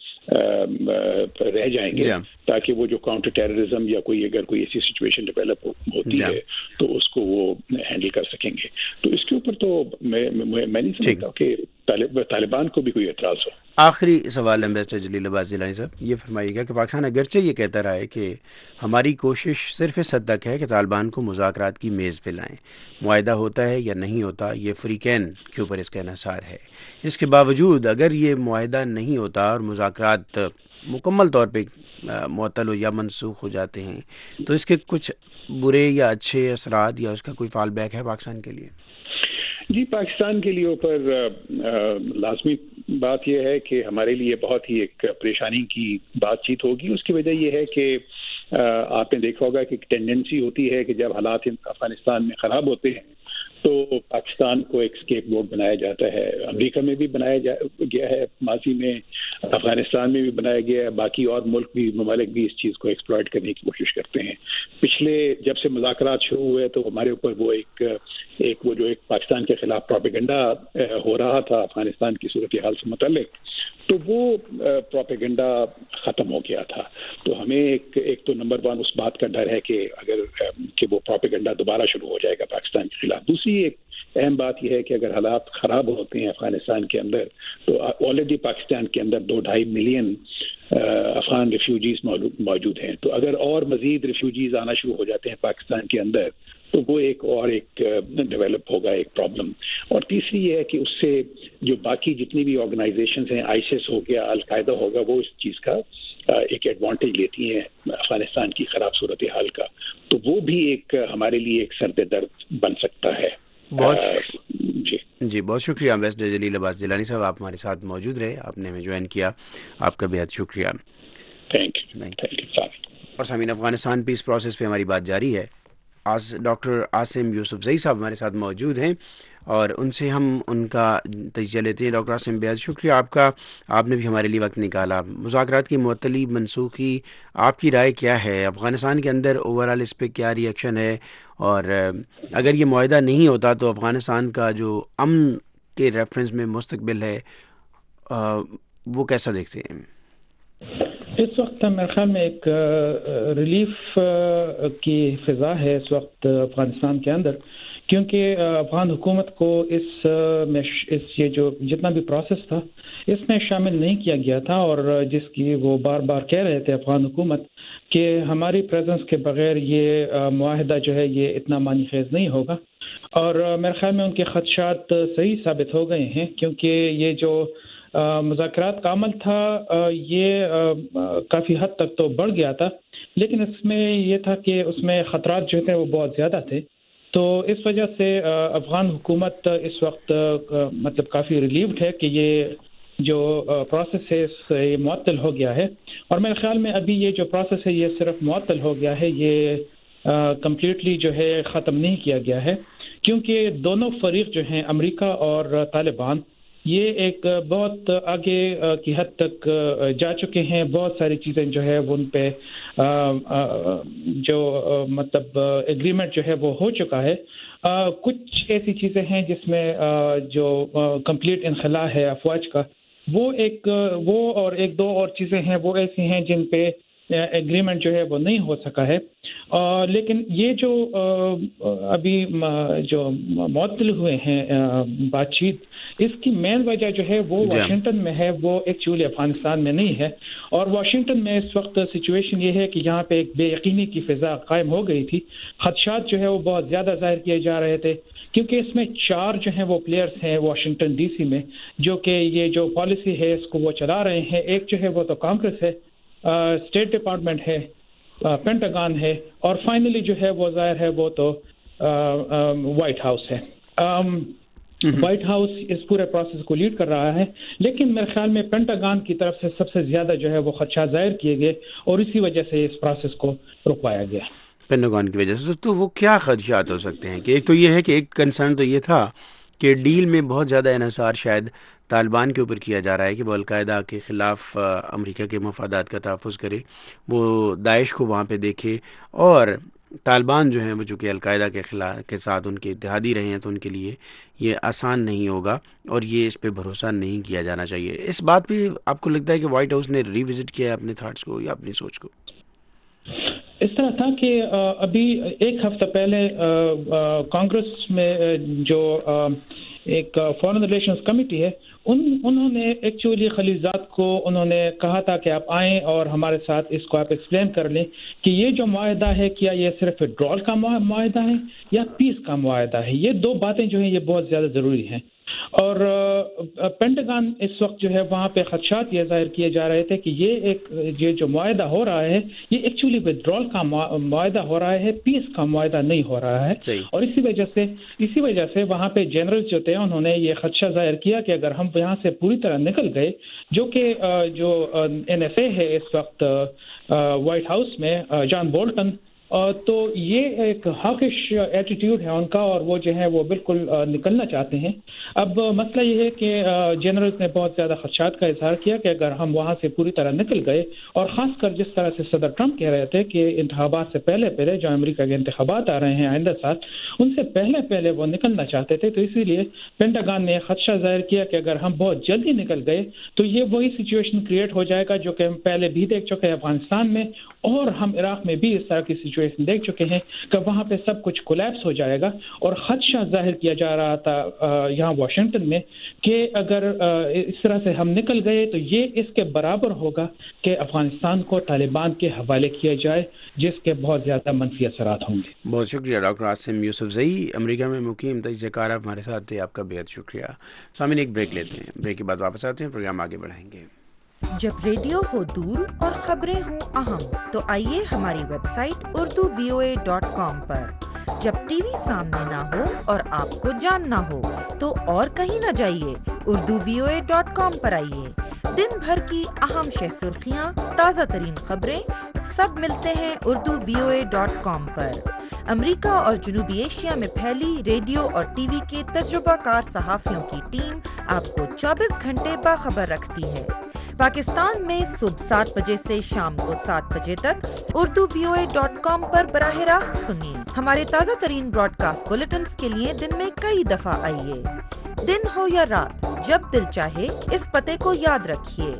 رہ جائیں گے تاکہ وہ جو کاؤنٹر ٹیررزم یا اگر کوئی ایسی سچویشن ڈیولپ ہوتی ہے تو اس کو وہ ہینڈل کر سکیں گے۔ تو اس کے اوپر تو میں نہیں سمجھتا کہ طالبان کو بھی کوئی اعتراض ہو۔ آخری سوال امبیسڈر جلیل عباس جیلانی صاحب، یہ فرمائیے گا کہ پاکستان اگرچہ یہ کہتا رہا ہے کہ ہماری کوشش صرف اس حد تک ہے کہ طالبان کو مذاکرات کی میز پہ لائیں، معاہدہ ہوتا ہے یا نہیں ہوتا یہ فریقین کے اوپر اس کا انحصار ہے، اس کے باوجود اگر یہ معاہدہ نہیں ہوتا اور مذاکرات مکمل طور پہ معطل ہو یا منسوخ ہو جاتے ہیں تو اس کے کچھ برے یا اچھے اثرات یا اس کا کوئی فال بیک ہے پاکستان کے لیے؟ جی، پاکستان کے لیے اوپر لازمی بات یہ ہے کہ ہمارے لیے بہت ہی ایک پریشانی کی بات چیت ہوگی۔ اس کی وجہ یہ ہے کہ آپ نے دیکھا ہوگا کہ ایک ٹینڈنسی ہوتی ہے کہ جب حالات افغانستان میں خراب ہوتے ہیں تو پاکستان کو ایک اسکیپ بورڈ بنایا جاتا ہے۔ امریکہ میں بھی بنایا گیا ہے، ماضی میں افغانستان میں بھی بنایا گیا ہے، باقی اور ممالک بھی اس چیز کو ایکسپلائٹ کرنے کی کوشش کرتے ہیں۔ پچھلے جب سے مذاکرات شروع ہوئے تو ہمارے اوپر وہ ایک پاکستان کے خلاف پروپیگنڈا ہو رہا تھا افغانستان کی صورتحال سے متعلق، تو وہ پروپیگنڈا ختم ہو گیا تھا۔ تو ہمیں ایک تو نمبر 1 اس بات کا ڈر ہے کہ کہ وہ پروپیگنڈا دوبارہ شروع ہو جائے گا پاکستان کے خلاف۔ دوسری ایک اہم بات یہ ہے کہ اگر حالات خراب ہوتے ہیں افغانستان کے اندر تو آلریڈی پاکستان کے اندر 2-2.5 ملین افغان ریفیوجیز موجود ہیں، تو اگر اور مزید ریفیوجیز آنا شروع ہو جاتے ہیں پاکستان کے اندر تو وہ ایک ڈیولپ ہوگا ایک پرابلم۔ اور تیسری یہ ہے کہ اس سے جو باقی جتنی بھی آرگنائزیشنز ہیں، آئیسس ہو گیا، القاعدہ ہوگا، وہ اس چیز کا ایک ایڈوانٹیج لیتی ہیں افغانستان کی خراب صورتحال کا، تو وہ بھی ایک ہمارے لیے ایک سرد درد بن سکتا ہے۔ بہت شکریہ امبیسڈر جلیل عباس جیلانی صاحب، آپ ہمارے ساتھ موجود رہے، آپ نے ہمیں جوائن کیا، آپ کا بہت شکریہ۔ Thank you. اور سامعین، افغانستان پیس پروسیس پہ ہماری بات جاری ہے۔ ڈاکٹر عاصم یوسف زئی صاحب ہمارے ساتھ موجود ہیں اور ان سے ہم ان کا تجزیہ لیتے ہیں۔ ڈاکٹر عاصم، بہت شکریہ آپ کا، آپ نے بھی ہمارے لیے وقت نکالا۔ مذاکرات کی معطلی، منسوخی، آپ کی رائے کیا ہے؟ افغانستان کے اندر اوور آل اس پہ کیا ری ایکشن ہے؟ اور اگر یہ معاہدہ نہیں ہوتا تو افغانستان کا جو امن کے ریفرنس میں مستقبل ہے وہ کیسا دیکھتے ہیں؟ اس وقت میرے خیال میں ایک ریلیف کی فضا ہے اس وقت افغانستان کے اندر، کیونکہ افغان حکومت کو یہ جو جتنا بھی پروسیس تھا اس میں شامل نہیں کیا گیا تھا، اور جس کی وہ بار بار کہہ رہے تھے افغان حکومت کہ ہماری پریزنس کے بغیر یہ معاہدہ جو ہے یہ اتنا معنی خیز نہیں ہوگا، اور میرے خیال میں ان کے خدشات صحیح ثابت ہو گئے ہیں، کیونکہ یہ جو مذاکرات کا عمل تھا یہ کافی حد تک تو بڑھ گیا تھا، لیکن اس میں یہ تھا کہ اس میں خطرات جو تھے وہ بہت زیادہ تھے. تو اس وجہ سے افغان حکومت اس وقت مطلب کافی ریلیوڈ ہے کہ یہ جو پروسیس ہے یہ معطل ہو گیا ہے. اور میرے خیال میں ابھی یہ جو پروسیس ہے یہ صرف معطل ہو گیا ہے، یہ کمپلیٹلی جو ہے ختم نہیں کیا گیا ہے، کیونکہ دونوں فریق جو ہیں امریکہ اور طالبان یہ ایک بہت آگے کی حد تک جا چکے ہیں. بہت ساری چیزیں جو ہے وہ ان پہ جو مطلب ایگریمنٹ جو ہے وہ ہو چکا ہے. کچھ ایسی چیزیں ہیں جس میں جو کمپلیٹ انخلا ہے افواج کا، وہ اور ایک دو اور چیزیں ہیں وہ ایسی ہیں جن پہ ایگریمنٹ جو ہے وہ نہیں ہو سکا ہے. لیکن یہ جو ابھی جو معطل ہوئے ہیں بات چیت، اس کی مین وجہ جو ہے وہ واشنگٹن میں ہے، وہ ایکچولی افغانستان میں نہیں ہے. اور واشنگٹن میں اس وقت سچویشن یہ ہے کہ یہاں پہ ایک بے یقینی کی فضا قائم ہو گئی تھی. خدشات جو ہے وہ بہت زیادہ ظاہر کیے جا رہے تھے، کیونکہ اس میں 4 جو ہیں وہ پلیئرز ہیں واشنگٹن ڈی سی میں جو کہ یہ جو پالیسی ہے اس کو وہ چلا رہے ہیں. ایک جو ہے وہ تو کانگریس ہے، اسٹیٹ ڈپارٹمنٹ ہے، پینٹاگان ہے، اور فائنلی جو ہے وہ ظاہر ہے وہ تو وائٹ ہاؤس ہے. وائٹ ہاؤس اس پورے پروسیس کو لیڈ کر رہا ہے، لیکن میرے خیال میں پینٹاگان کی طرف سے سب سے زیادہ جو ہے وہ خدشات ظاہر کیے گئے اور اسی وجہ سے اس پروسیس کو رکوایا گیا. پینٹاگن کی وجہ سے تو وہ کیا خدشات ہو سکتے ہیں؟ کہ ایک تو یہ ہے کہ ایک کنسرن تو یہ تھا کہ ڈیل میں بہت زیادہ انحصار شاید طالبان کے اوپر کیا جا رہا ہے کہ وہ القاعدہ کے خلاف امریکہ کے مفادات کا تحفظ کرے، وہ داعش کو وہاں پہ دیکھے، اور طالبان جو ہیں وہ چونکہ القاعدہ کے خلاف کے ساتھ ان کے اتحادی رہے ہیں تو ان کے لیے یہ آسان نہیں ہوگا اور یہ اس پہ بھروسہ نہیں کیا جانا چاہیے. اس بات پہ آپ کو لگتا ہے کہ وائٹ ہاؤس نے ری وزٹ کیا ہے اپنے تھاٹس کو یا اپنی سوچ کو؟ اس طرح تھا کہ ابھی ایک ہفتہ پہلے کانگریس میں جو ایک فارن ریلیشنز کمیٹی ہے انہوں نے ایکچولی خلیجات کو انہوں نے کہا تھا کہ آپ آئیں اور ہمارے ساتھ اس کو آپ ایکسپلین کر لیں کہ یہ جو معاہدہ ہے کیا یہ صرف وڈرال کا معاہدہ ہے یا پیس کا معاہدہ ہے. یہ 2 باتیں جو ہیں یہ بہت زیادہ ضروری ہیں. اور پینٹاگن اس وقت جو ہے وہاں پہ خدشات یہ ظاہر کیے جا رہے تھے کہ یہ جو معاہدہ ہو رہا ہے یہ ایکچولی ودرال کا معاہدہ ہو رہا ہے، پیس کا معاہدہ نہیں ہو رہا ہے. اور اسی وجہ سے وہاں پہ جنرل جو تھے انہوں نے یہ خدشہ ظاہر کیا کہ اگر ہم یہاں سے پوری طرح نکل گئے، جو کہ جو NSA ہے اس وقت وائٹ ہاؤس میں جان بولٹن، تو یہ ایک ہاکش ایٹیٹیوڈ ہے ان کا اور وہ جو ہے وہ بالکل نکلنا چاہتے ہیں. اب مسئلہ یہ ہے کہ جنرلز نے بہت زیادہ خدشات کا اظہار کیا کہ اگر ہم وہاں سے پوری طرح نکل گئے، اور خاص کر جس طرح سے صدر ٹرمپ کہہ رہے تھے کہ انتخابات سے پہلے جو امریکہ کے انتخابات آ رہے ہیں آئندہ سال، ان سے پہلے وہ نکلنا چاہتے تھے. تو اسی لیے پینٹاگن نے خدشہ ظاہر کیا کہ اگر ہم بہت جلدی نکل گئے تو یہ وہی سچویشن کریٹ ہو جائے گا جو کہ ہم پہلے بھی دیکھ چکے ہیں افغانستان میں، اور ہم عراق میں بھی اس طرح کی سچویشن دیکھ چکے ہیں کہ وہاں پہ سب کچھ کولیپس ہو جائے گا. اور خدشہ ظاہر کیا جا رہا تھا یہاں واشنگٹن میں کہ اگر اس طرح سے ہم نکل گئے تو یہ اس کے برابر ہوگا کہ افغانستان کو طالبان کے حوالے کیا جائے، جس کے بہت زیادہ منفی اثرات ہوں گے. بہت شکریہ ڈاکٹر عاصم یوسف زئی، امریکہ میں مقیم تجزیہ کار ہمارے ساتھ تھے. آپ کا بہت شکریہ. سامعین ایک بریک لیتے ہیں، بریک کے بعد واپس آتے ہیں، پروگرام آگے بڑھائیں گے. جب ریڈیو ہو دور اور خبریں ہوں اہم تو آئیے ہماری ویب سائٹ urduvoa.com پر. جب ٹی وی سامنے نہ ہو اور آپ کو جاننا ہو تو اور کہیں نہ جائیے، urduvoa.com پر آئیے. دن بھر کی اہم شہ سرخیاں، تازہ ترین خبریں سب ملتے ہیں urduvoa.com پر. امریکہ اور جنوبی ایشیا میں پھیلی ریڈیو اور ٹی وی کے تجربہ کار صحافیوں کی ٹیم آپ کو 24 گھنٹے باخبر رکھتی ہے. پاکستان میں صبح 7 بجے سے شام کو 7 بجے تک urduvoa.com پر براہ راست سنیے. ہمارے تازہ ترین براڈ کاسٹ بلیٹنز کے لیے دن میں کئی دفعہ آئیے. دن ہو یا رات، جب دل چاہے اس پتے کو یاد رکھیے،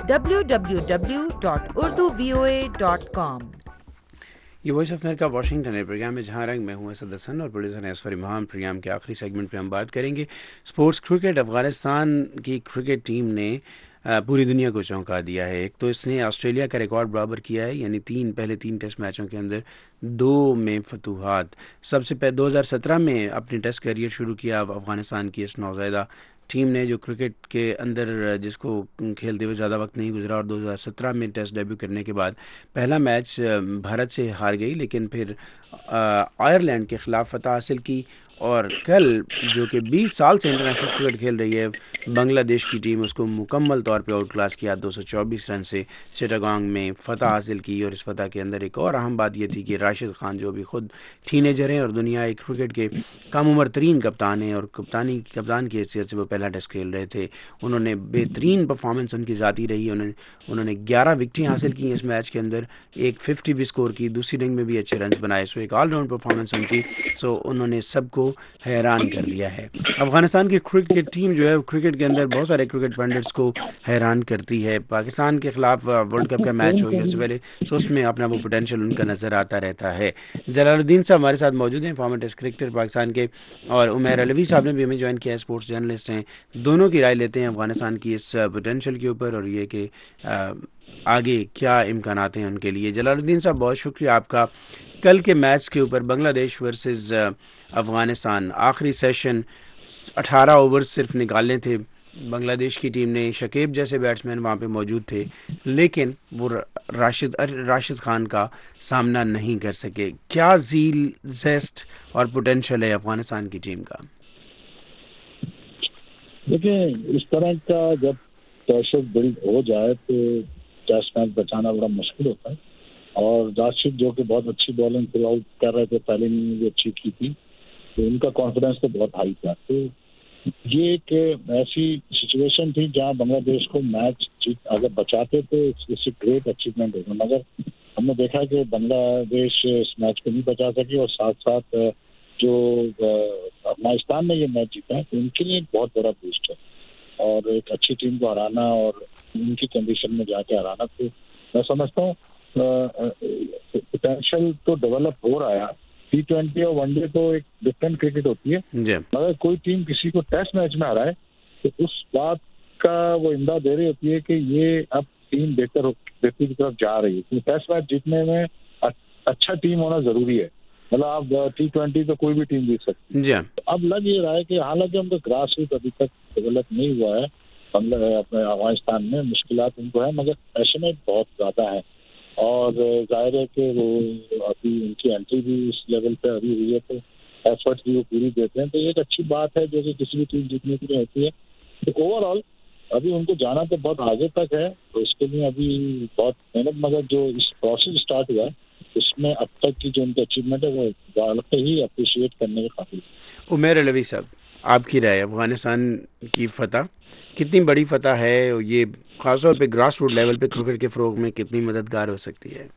www.urduvoa.com. یہ وائس آف امریکہ واشنگٹن ہے. پروگرام میں جہاں رنگ میں ہوں اسد حسن اور پروڈیوسر ہیں اسفر امام. پروگرام کے آخری سیگمنٹ پہ ہم بات کریں گے سپورٹس کرکٹ. افغانستان کی کرکٹ ٹیم نے پوری دنیا کو چونکا دیا ہے. ایک تو اس نے آسٹریلیا کا ریکارڈ برابر کیا ہے، یعنی پہلے 3 ٹیسٹ میچوں کے اندر 2 میں فتوحات. سب سے پہلے 2017 میں اپنی ٹیسٹ کیریئر شروع کیا افغانستان کی اس نوزائیدہ ٹیم نے جو کرکٹ کے اندر جس کو کھیلتے ہوئے زیادہ وقت نہیں گزرا اور 2017 میں ٹیسٹ ڈیبیو کرنے کے بعد پہلا میچ بھارت سے ہار گئی، لیکن پھر آئرلینڈ کے خلاف فتح حاصل کی، اور کل جو کہ 20 سال سے انٹرنیشنل کرکٹ کھیل رہی ہے بنگلہ دیش کی ٹیم، اس کو مکمل طور پہ آؤٹ کلاس کیا 224 رن سے چٹاگانگ میں فتح حاصل کی۔ اور اس فتح کے اندر ایک اور اہم بات یہ تھی کہ راشد خان جو بھی خود ٹینیجر ہیں اور دنیا کرکٹ کے کم عمر ترین کپتان ہیں اور کپتان کی حیثیت سے وہ پہلا ٹیسٹ کھیل رہے تھے، انہوں نے بہترین پرفارمنس ان کی ذاتی رہی، انہوں نے 11 وکٹیں حاصل کی اس میچ کے اندر، ایک 50 بھی سکور کی، دوسری اننگ میں بھی اچھے رنز بنائے، سو ایک آل راؤنڈ پرفارمنس ان کی، سو انہوں نے سب کو حیران کر دیا ہے۔ افغانستان کی کرکٹ ٹیم جو ہے کرکٹ کے اندر بہت سارے کرکٹ پنڈٹس کو حیران کرتی ہے، پاکستان کے خلاف ورلڈ کپ کا میچ ہو یا اس سے پہلے، سو اس میں اپنا وہ پوٹینشیل ان کا نظر آتا رہتا ہے۔ جلال الدین صاحب ہمارے ساتھ موجود ہیں، فارمر ٹیسٹ کرکٹر پاکستان کے، اور عمیر علوی صاحب نے بھی ہمیں جوائن کیا ہے، اسپورٹس جرنلسٹ ہیں، دونوں کی رائے لیتے ہیں افغانستان کی اس پوٹینشیل کے اوپر اور یہ کہ آگے کیا امکانات ہیں ان کے لیے۔ جلال الدین صاحب بہت شکریہ آپ کا۔ کل کے میچ کے اوپر بنگلہ دیش ورسز افغانستان، آخری سیشن 18 اوور صرف نکالنے تھے، بنگلہ دیش کی ٹیم نے شکیب جیسے بیٹسمین وہاں پہ موجود تھے، لیکن وہ راشد خان کا سامنا نہیں کر سکے۔ کیا زیل، زیسٹ اور پوٹینشیل ہے افغانستان کی ٹیم کا؟ دیکھیں، اس طرح کا جب پریشر بلڈ ہو جائے تو ٹیسٹ میچ بچانا بڑا مشکل ہوتا ہے، اور راشد جو کہ بہت اچھی بالنگ تھرو آؤٹ کر رہے تھے، پہلے اننگ بھی اچھی کی تھی، تو ان کا کانفیڈنس تو بہت ہائی تھا۔ تو یہ ایک ایسی سچویشن تھی جہاں بنگلہ دیش کو میچ اگر بچاتے تو اس گریٹ اچیومنٹ ہوگا، مگر ہم نے دیکھا کہ بنگلہ دیش اس میچ کو نہیں بچا سکی، اور ساتھ ساتھ جو افغانستان نے یہ میچ جیتا ہے تو ان کے لیے بہت بڑا بوسٹ ہے، اور ایک اچھی ٹیم کو ہرانا اور ان کی کنڈیشن میں جا کے ہرانا، تو میں سمجھتا ہوں پوٹینشیل تو ڈیولپ ہو رہا ہے۔ T20 اور ون ڈے تو ایک ڈفرینٹ کرکٹ ہوتی ہے، مگر کوئی ٹیم کسی کو ٹیسٹ میچ میں ہرائے تو اس بات کا وہ امداد دے رہی ہوتی ہے کہ یہ اب ٹیم بہتری کی طرف جا رہی ہے۔ ٹیسٹ میچ جیتنے میں اچھا ٹیم ہونا ضروری ہے، مطلب آپ T20 تو کوئی بھی ٹیم جیت سکتی ہے۔ اب لگ یہ رہا ہے کہ حالانکہ ان کا گراس روٹ ابھی تک ڈیولپ نہیں ہوا ہے اپنے افغانستان میں، مشکلات ان کو ہے، مگر پیشنیٹ بہت زیادہ ہے، اور ظاہر ہے کہ وہ ابھی ان کی انٹری بھی اس لیول پہ ابھی ہوئی ہے، تو ایفرٹ بھی وہ پوری دیتے ہیں، تو یہ ایک اچھی بات ہے جو کہ کسی بھی ٹیم جیتنے کے لیے ہوتی ہے۔ تو اوور آل ابھی ان کو جانا تو بہت آگے تک ہے، تو اس کے لیے ابھی بہت محنت، مگر جو اس پروسیس اسٹارٹ ہوا ہے اس میں اب تک کی جو ان کی اچیومنٹ ہے وہ واقعی ہی اپریشیٹ کرنے کے قابل ہے۔ عمیر علوی صاحب، آپ کی رائے، افغانستان کی فتح کتنی بڑی فتح ہے، اور یہ خاص طور پہ گراس روٹ لیول پہ کرکٹ کے فروغ میں کتنی مددگار ہو سکتی ہے؟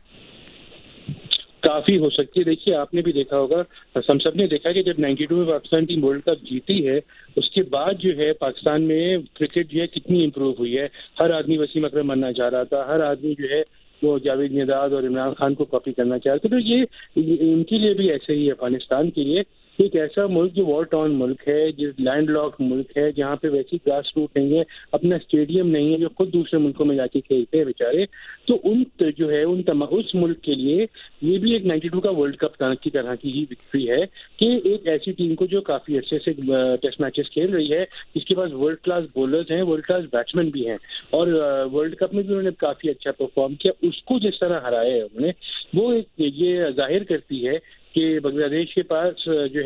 کافی ہو سکتی ہے۔ دیکھیے، آپ نے بھی دیکھا ہوگا، ہم سب نے دیکھا کہ جب 92 میں پاکستان ٹیم ورلڈ کپ جیتی ہے، اس کے بعد جو ہے پاکستان میں کرکٹ جو ہے کتنی امپروو ہوئی ہے۔ ہر آدمی وسیم اکرم بننا چاہ رہا تھا، ہر آدمی جو ہے وہ جاوید نژاد اور عمران خان کو کاپی کرنا چاہ رہے تھے، تو یہ ان کے لیے بھی ایسے ہی ہے۔ افغانستان کے لیے ایک ایسا ملک جو وار ٹاؤن ملک ہے، جو لینڈ لاک ملک ہے، جہاں پہ ویسی گراس روٹ نہیں ہے، اپنا اسٹیڈیم نہیں ہے، جو خود دوسرے ملکوں میں جا کے کھیلتے ہیں بیچارے، تو ان جو ہے اس ملک کے لیے یہ بھی ایک 92 کا ورلڈ کپ کی طرح کی ہی وکٹری ہے کہ ایک ایسی ٹیم کو جو کافی عرصے سے ٹیسٹ میچز کھیل رہی ہے، جس کے پاس ورلڈ کلاس بولرز ہیں، ورلڈ کلاس بیٹسمین بھی ہیں، اور ورلڈ کپ میں بھی انہوں نے کافی اچھا پرفارم کیا، اس کو جس طرح ہرایا ہے انہوں نے، وہ یہ ظاہر کرتی ہے کہ بنگلہ دیش کے پاس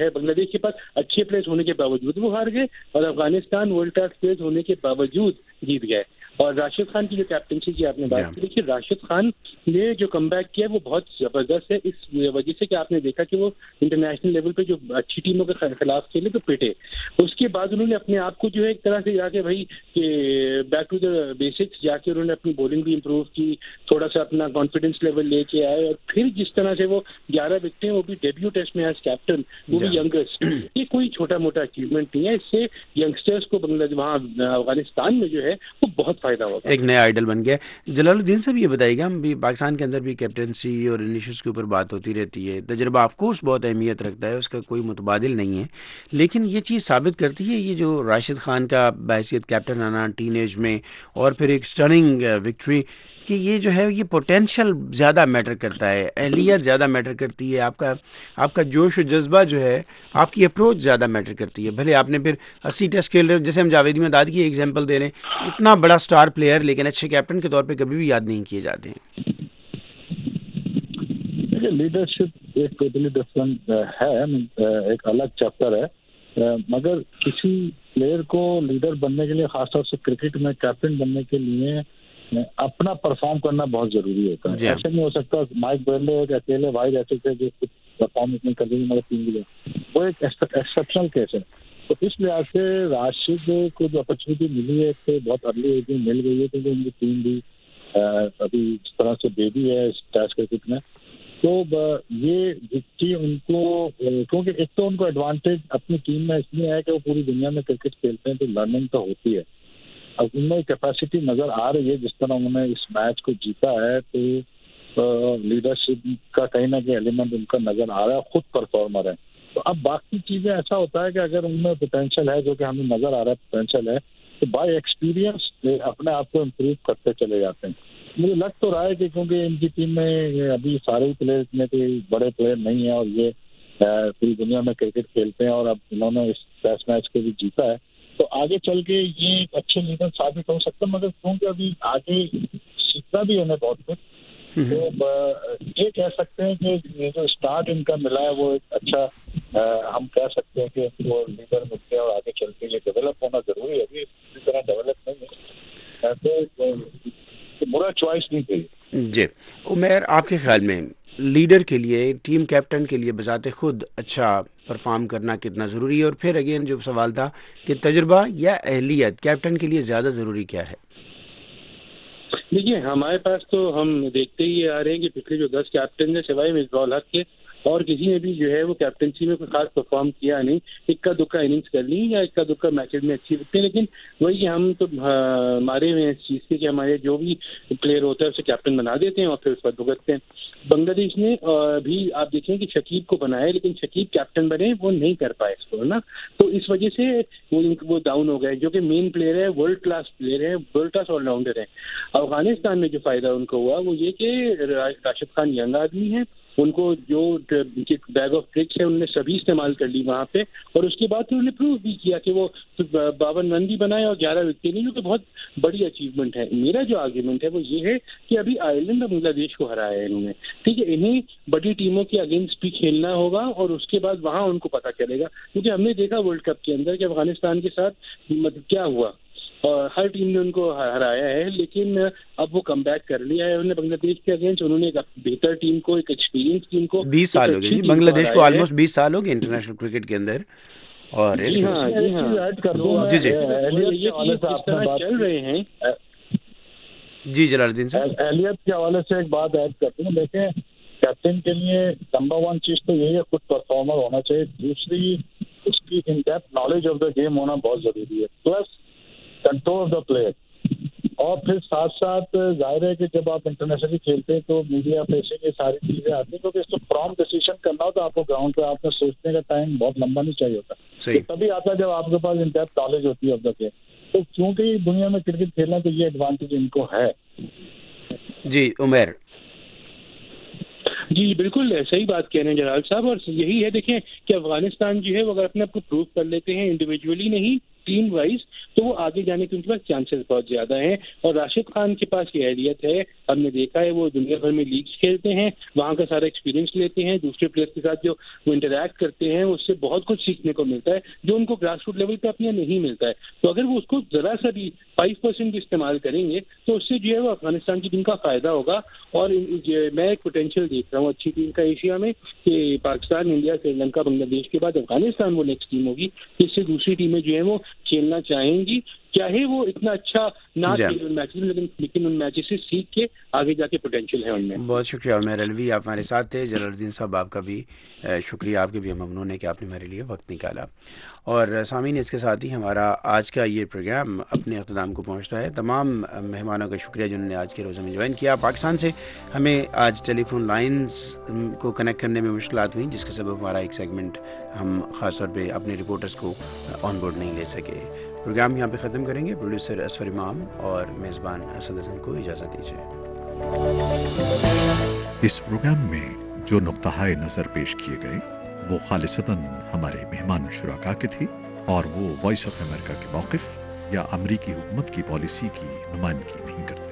اچھے پلیئرز ہونے کے باوجود وہ ہار گئے، اور افغانستان ورلڈ کلاس پلیئرز ہونے کے باوجود جیت گئے۔ اور راشد خان کی جو کیپٹنسی کی آپ نے بات کی، دیکھیے راشد خان نے جو کم بیک کیا وہ بہت زبردست ہے، اس وجہ سے کہ آپ نے دیکھا کہ وہ انٹرنیشنل لیول پہ جو اچھی ٹیموں کے خلاف کھیلے تو پٹے، اس کے بعد انہوں نے اپنے آپ کو جو ہے ایک طرح سے جا کے بھائی کہ بیک ٹو دا بیسکس جا کے انہوں نے اپنی بولنگ بھی امپروو کی، تھوڑا سا اپنا کانفیڈنس لیول لے کے آئے، اور پھر جس طرح سے وہ 11 وکٹیں، وہ بھی ڈیبیو ٹیسٹ میں ایز کیپٹن، وہ بھی ینگسٹ، یہ کوئی چھوٹا موٹا اچیومنٹ نہیں ہے، اس سے ینگسٹرز کو وہاں افغانستان میں جو ہے وہ بہت فائدہ فائدہ ہوگا. ایک نیا آئیڈل بن گیا. جلال الدین صاحب یہ بتائیے گا, ہم بھی پاکستان کے اندر بھی کیپٹنسی اور انیشیز کے اوپر بات ہوتی رہتی ہے, تجربہ آف کورس بہت اہمیت رکھتا ہے, اس کا کوئی متبادل نہیں ہے, لیکن یہ چیز ثابت کرتی ہے یہ جو راشد خان کا بحیثیت کیپٹن آنا ٹین ایج میں اور پھر ایک سٹننگ وکٹری, کہ یہ جو ہے یہ پوٹینشیل زیادہ میٹر کرتا ہے, اہلیت زیادہ میٹر کرتی ہے, آپ کا جوش و جذبہ جو ہے, آپ کی اپروچ زیادہ میٹر کرتی ہے. بھلے آپ نے پھر 80 ٹیسٹ کھیل رہے, جیسے ہم جاوید مداد کی ایگزامپل دے رہے ہیں, اتنا بڑا سٹار پلیئر لیکن اچھے کیپٹن کے طور پہ کبھی بھی یاد نہیں کیے جاتے ہیں. لیڈرشپ ایک ٹوٹلی ڈفرنٹ ہے, ایک الگ چیپٹر ہے, مگر کسی پلیئر کو لیڈر بننے کے لیے, خاص طور سے کرکٹ میں کیپٹن بننے کے لیے اپنا پرفارم کرنا بہت ضروری ہوتا ہے. ایسا نہیں ہو سکتا مائک برلے ایک اکیلے بھائی ایسے تھے جو پرفارمنس نہیں کر رہی, مگر ٹیم بھی وہ ایک ایکسیپشنل کیس ہے. تو اس لحاظ سے راشد کو جو اپرچونیٹی ملی ہے تو بہت ارلی ایج میں مل گئی ہے, کیونکہ ان کی ٹیم بھی ابھی اس طرح سے بیبی ہے اس ٹیسٹ کرکٹ میں. تو یہ وکٹری ان کو, کیونکہ ایک تو ان کو ایڈوانٹیج اپنی ٹیم میں اس لیے ہے کہ وہ پوری دنیا میں کرکٹ کھیلتے ہیں, تو لرننگ تو ہوتی ہے. اب ان میں کیپیسٹی نظر آ رہی ہے, جس طرح انہوں نے اس میچ کو جیتا ہے, تو لیڈرشپ کا کہیں نہ کہیں ایلیمنٹ ان کا نظر آ رہا ہے, خود پرفارمر ہے. تو اب باقی چیزیں ایسا ہوتا ہے کہ اگر ان میں پوٹینشیل ہے, جو کہ ہمیں نظر آ رہا ہے پوٹینشیل ہے, تو بائی ایکسپیرینس اپنے آپ کو امپروو کرتے چلے جاتے ہیں. مجھے لگ تو رہا ہے کہ کیونکہ ان کی ٹیم میں ابھی سارے ہی پلیئر میں کوئی بڑے پلیئر نہیں ہیں, اور یہ پوری دنیا میں کرکٹ کھیلتے ہیں, اور اب انہوں نے اس ٹیسٹ میچ کو بھی جیتا ہے, تو آگے چل کے یہ ایک اچھے لیڈر ثابت ہو سکتا ہے. مگر کیونکہ ابھی آگے سیکھنا بھی انہیں بہت کچھ, تو یہ کہہ سکتے ہیں کہ یہ جو اسٹارٹ ان کا ملا ہے وہ ایک اچھا, ہم کہہ سکتے ہیں کہ وہ لیڈر ملتے ہیں, اور آگے چل کے یہ ڈیولپ ہونا ضروری ہے. ابھی اسی طرح ڈیولپ نہیں ہے, تو برا چوائس نہیں تھی. جی عمیر, آپ کے خیال میں لیڈر کے لیے, ٹیم کیپٹن کے لیے بذات خود اچھا پرفارم کرنا کتنا ضروری ہے؟ اور پھر اگین جو سوال تھا کہ تجربہ یا اہلیت کیپٹن کے لیے زیادہ ضروری کیا ہے؟ دیکھیے ہمارے پاس تو ہم دیکھتے ہی آ رہے ہیں کہ پچھلے جو 10 کیپٹن ہیں سوائے مصباح الحق کے, اور کسی نے بھی جو ہے وہ کیپٹنسی میں کوئی خاص پرفارم کیا نہیں. اکا دکا اننگس کر لی یا اکا دکا میچز میں اچھی دکھتے ہیں, لیکن وہی کہ ہم تو مارے ہوئے ہیں اس چیز سے کہ ہمارے جو بھی پلیئر ہوتا ہے اسے کیپٹن بنا دیتے ہیں اور پھر اس پر بھگتتے ہیں. بنگلہ دیش نے بھی آپ دیکھیں کہ شکیب کو بنایا, لیکن شکیب کیپٹن بنے وہ نہیں کر پائے اس کو نا, تو اس وجہ سے وہ ڈاؤن ہو گئے. جو کہ مین پلیئر ہے, ورلڈ کلاس پلیئر ہے, ورلڈ کلاس آل راؤنڈر ہے. افغانستان میں جو فائدہ ان کو ہوا وہ یہ کہ راشد خان ینگ آدمی ہے, ان کو جو بیگ آف ٹرکس ہے ان نے سبھی استعمال کر لی وہاں پہ, اور اس کے بعد انہوں نے پروو بھی کیا کہ وہ 52 رن بھی بنائے اور 11 وکٹیں لی, جو کہ بہت بڑی اچیومنٹ ہے. میرا جو آرگیومنٹ ہے وہ یہ ہے کہ ابھی آئرلینڈ اور بنگلہ دیش کو ہرایا ہے انہوں نے, ٹھیک ہے, انہیں بڑی ٹیموں کے اگینسٹ بھی کھیلنا ہوگا, اور اس کے بعد وہاں ان کو پتہ چلے گا. کیونکہ ہم نے دیکھا ورلڈ کپ کے اندر کہ افغانستان کے ساتھ کیا ہوا, اور ہر ٹیم نے ان کو ہرایا ہے, لیکن اب وہ کم بیک کر لیا ہے انہوں نے بنگلہ دیش کے اگینسٹ. انہوں نے ایک بہتر ٹیم کو, ایک ایکسپیرینس ٹیم کو, 20 سال ہو گئے بنگلہ دیش کو, آلموسٹ 20 سال ہو گئے انٹرنیشنل کرکٹ کے اندر. اور اس جی چل رہے ہیں. جی جلال الدین صاحب, اہلیت کے حوالے سے ایک بات ایڈ کرتے ہیں. دیکھیں کیپٹن کے لیے نمبر 1 چیز تو یہی ہے, خود پرفارمر ہونا چاہیے. دوسری اس کی in depth knowledge of the game ہونا بہت ضروری ہے, plus control of the player. اور پھر ساتھ ساتھ ظاہر ہے کہ جب آپ انٹرنیشنلی کھیلتے ہیں تو میڈیا فیسنگ یہ ساری چیزیں آتی ہیں, کیونکہ اس کو پرامپٹ ڈیسیژن کرنا ہو تو آپ کو گراؤنڈ پہ آپ کو سوچنے کا ٹائم بہت لمبا نہیں چاہیے ہوتا. تبھی آتا ہے جب آپ کے پاس ان ڈیپتھ نالج ہوتی ہے آف دا گیم. تو کیونکہ دنیا میں کرکٹ کھیلنا تو یہ ایڈوانٹیج ان کو ہے. جی عمیر. جی بالکل صحیح بات کہہ رہے ہیں جلال صاحب, اور یہی ہے دیکھیں کہ افغانستان جو ہے وہ اگر اپنے آپ کو پروو کر لیتے ہیں انڈیویجولی نہیں ٹیم وائز, تو وہ آگے جانے کے ان کے پاس چانسز بہت زیادہ ہیں. اور راشد خان کے پاس یہ اہلیت ہے, ہم نے دیکھا ہے وہ دنیا بھر میں لیگز کھیلتے ہیں, وہاں کا سارا ایکسپیرینس لیتے ہیں, دوسرے پلیئرس کے ساتھ جو وہ انٹریکٹ کرتے ہیں اس سے بہت کچھ سیکھنے کو ملتا ہے جو ان کو گراس روٹ لیول پہ اپنے نہیں ملتا ہے. تو اگر وہ اس کو ذرا سا بھی 5% بھی استعمال کریں گے تو اس سے جو ہے وہ افغانستان کی ٹیم کا فائدہ ہوگا. اور میں ایک پوٹینشیل دیکھ رہا ہوں اچھی ٹیم کا ایشیا میں, کہ پاکستان, انڈیا, سری لنکا, بنگلہ دیش کے بعد افغانستان وہ نیکسٹ ٹیم ہوگی, اس سے دوسری ٹیمیں جو ہیں وہ کھیلنا چاہیں گی. چاہے وہ اتنا اچھا نہ کھیلے ان میچز میں، لیکن ان میچز سے سیکھ کے آگے جا کے پوٹینشیل ہے ان میں. بہت شکریہ عمیر الوی، آپ ہمارے ساتھ تھے. جلال الدین صاحب آپ کا بھی شکریہ، آپ کے بھی ممنون ہے کہ آپ نے ہمارے لیے وقت نکالا. اور سامعین، اس کے ساتھ ہی ہمارا آج کا یہ پروگرام اپنے اختتام کو پہنچتا ہے. تمام مہمانوں کا شکریہ جنہوں نے آج کے روز ہمیں جوائن کیا. پاکستان سے ہمیں آج ٹیلی فون لائنز کو کنیکٹ کرنے میں مشکلات ہوئیں، جس کے سبب ہمارا ایک سیگمنٹ ہم خاص طور پہ اپنے رپورٹرز کو آن بورڈ نہیں لے سکے. پروگرام یہاں پہ ختم کریں گے. پروڈیوسر اسفر امام اور میزبان اسد حسن کو اجازت دیجیے. اس پروگرام میں جو نقطۂ نظر پیش کیے گئے وہ خالصتاً ہمارے مہمان شرکا کے تھے اور وہ وائس آف امریکہ کے موقف یا امریکی حکومت کی پالیسی کی نمائندگی نہیں کرتے.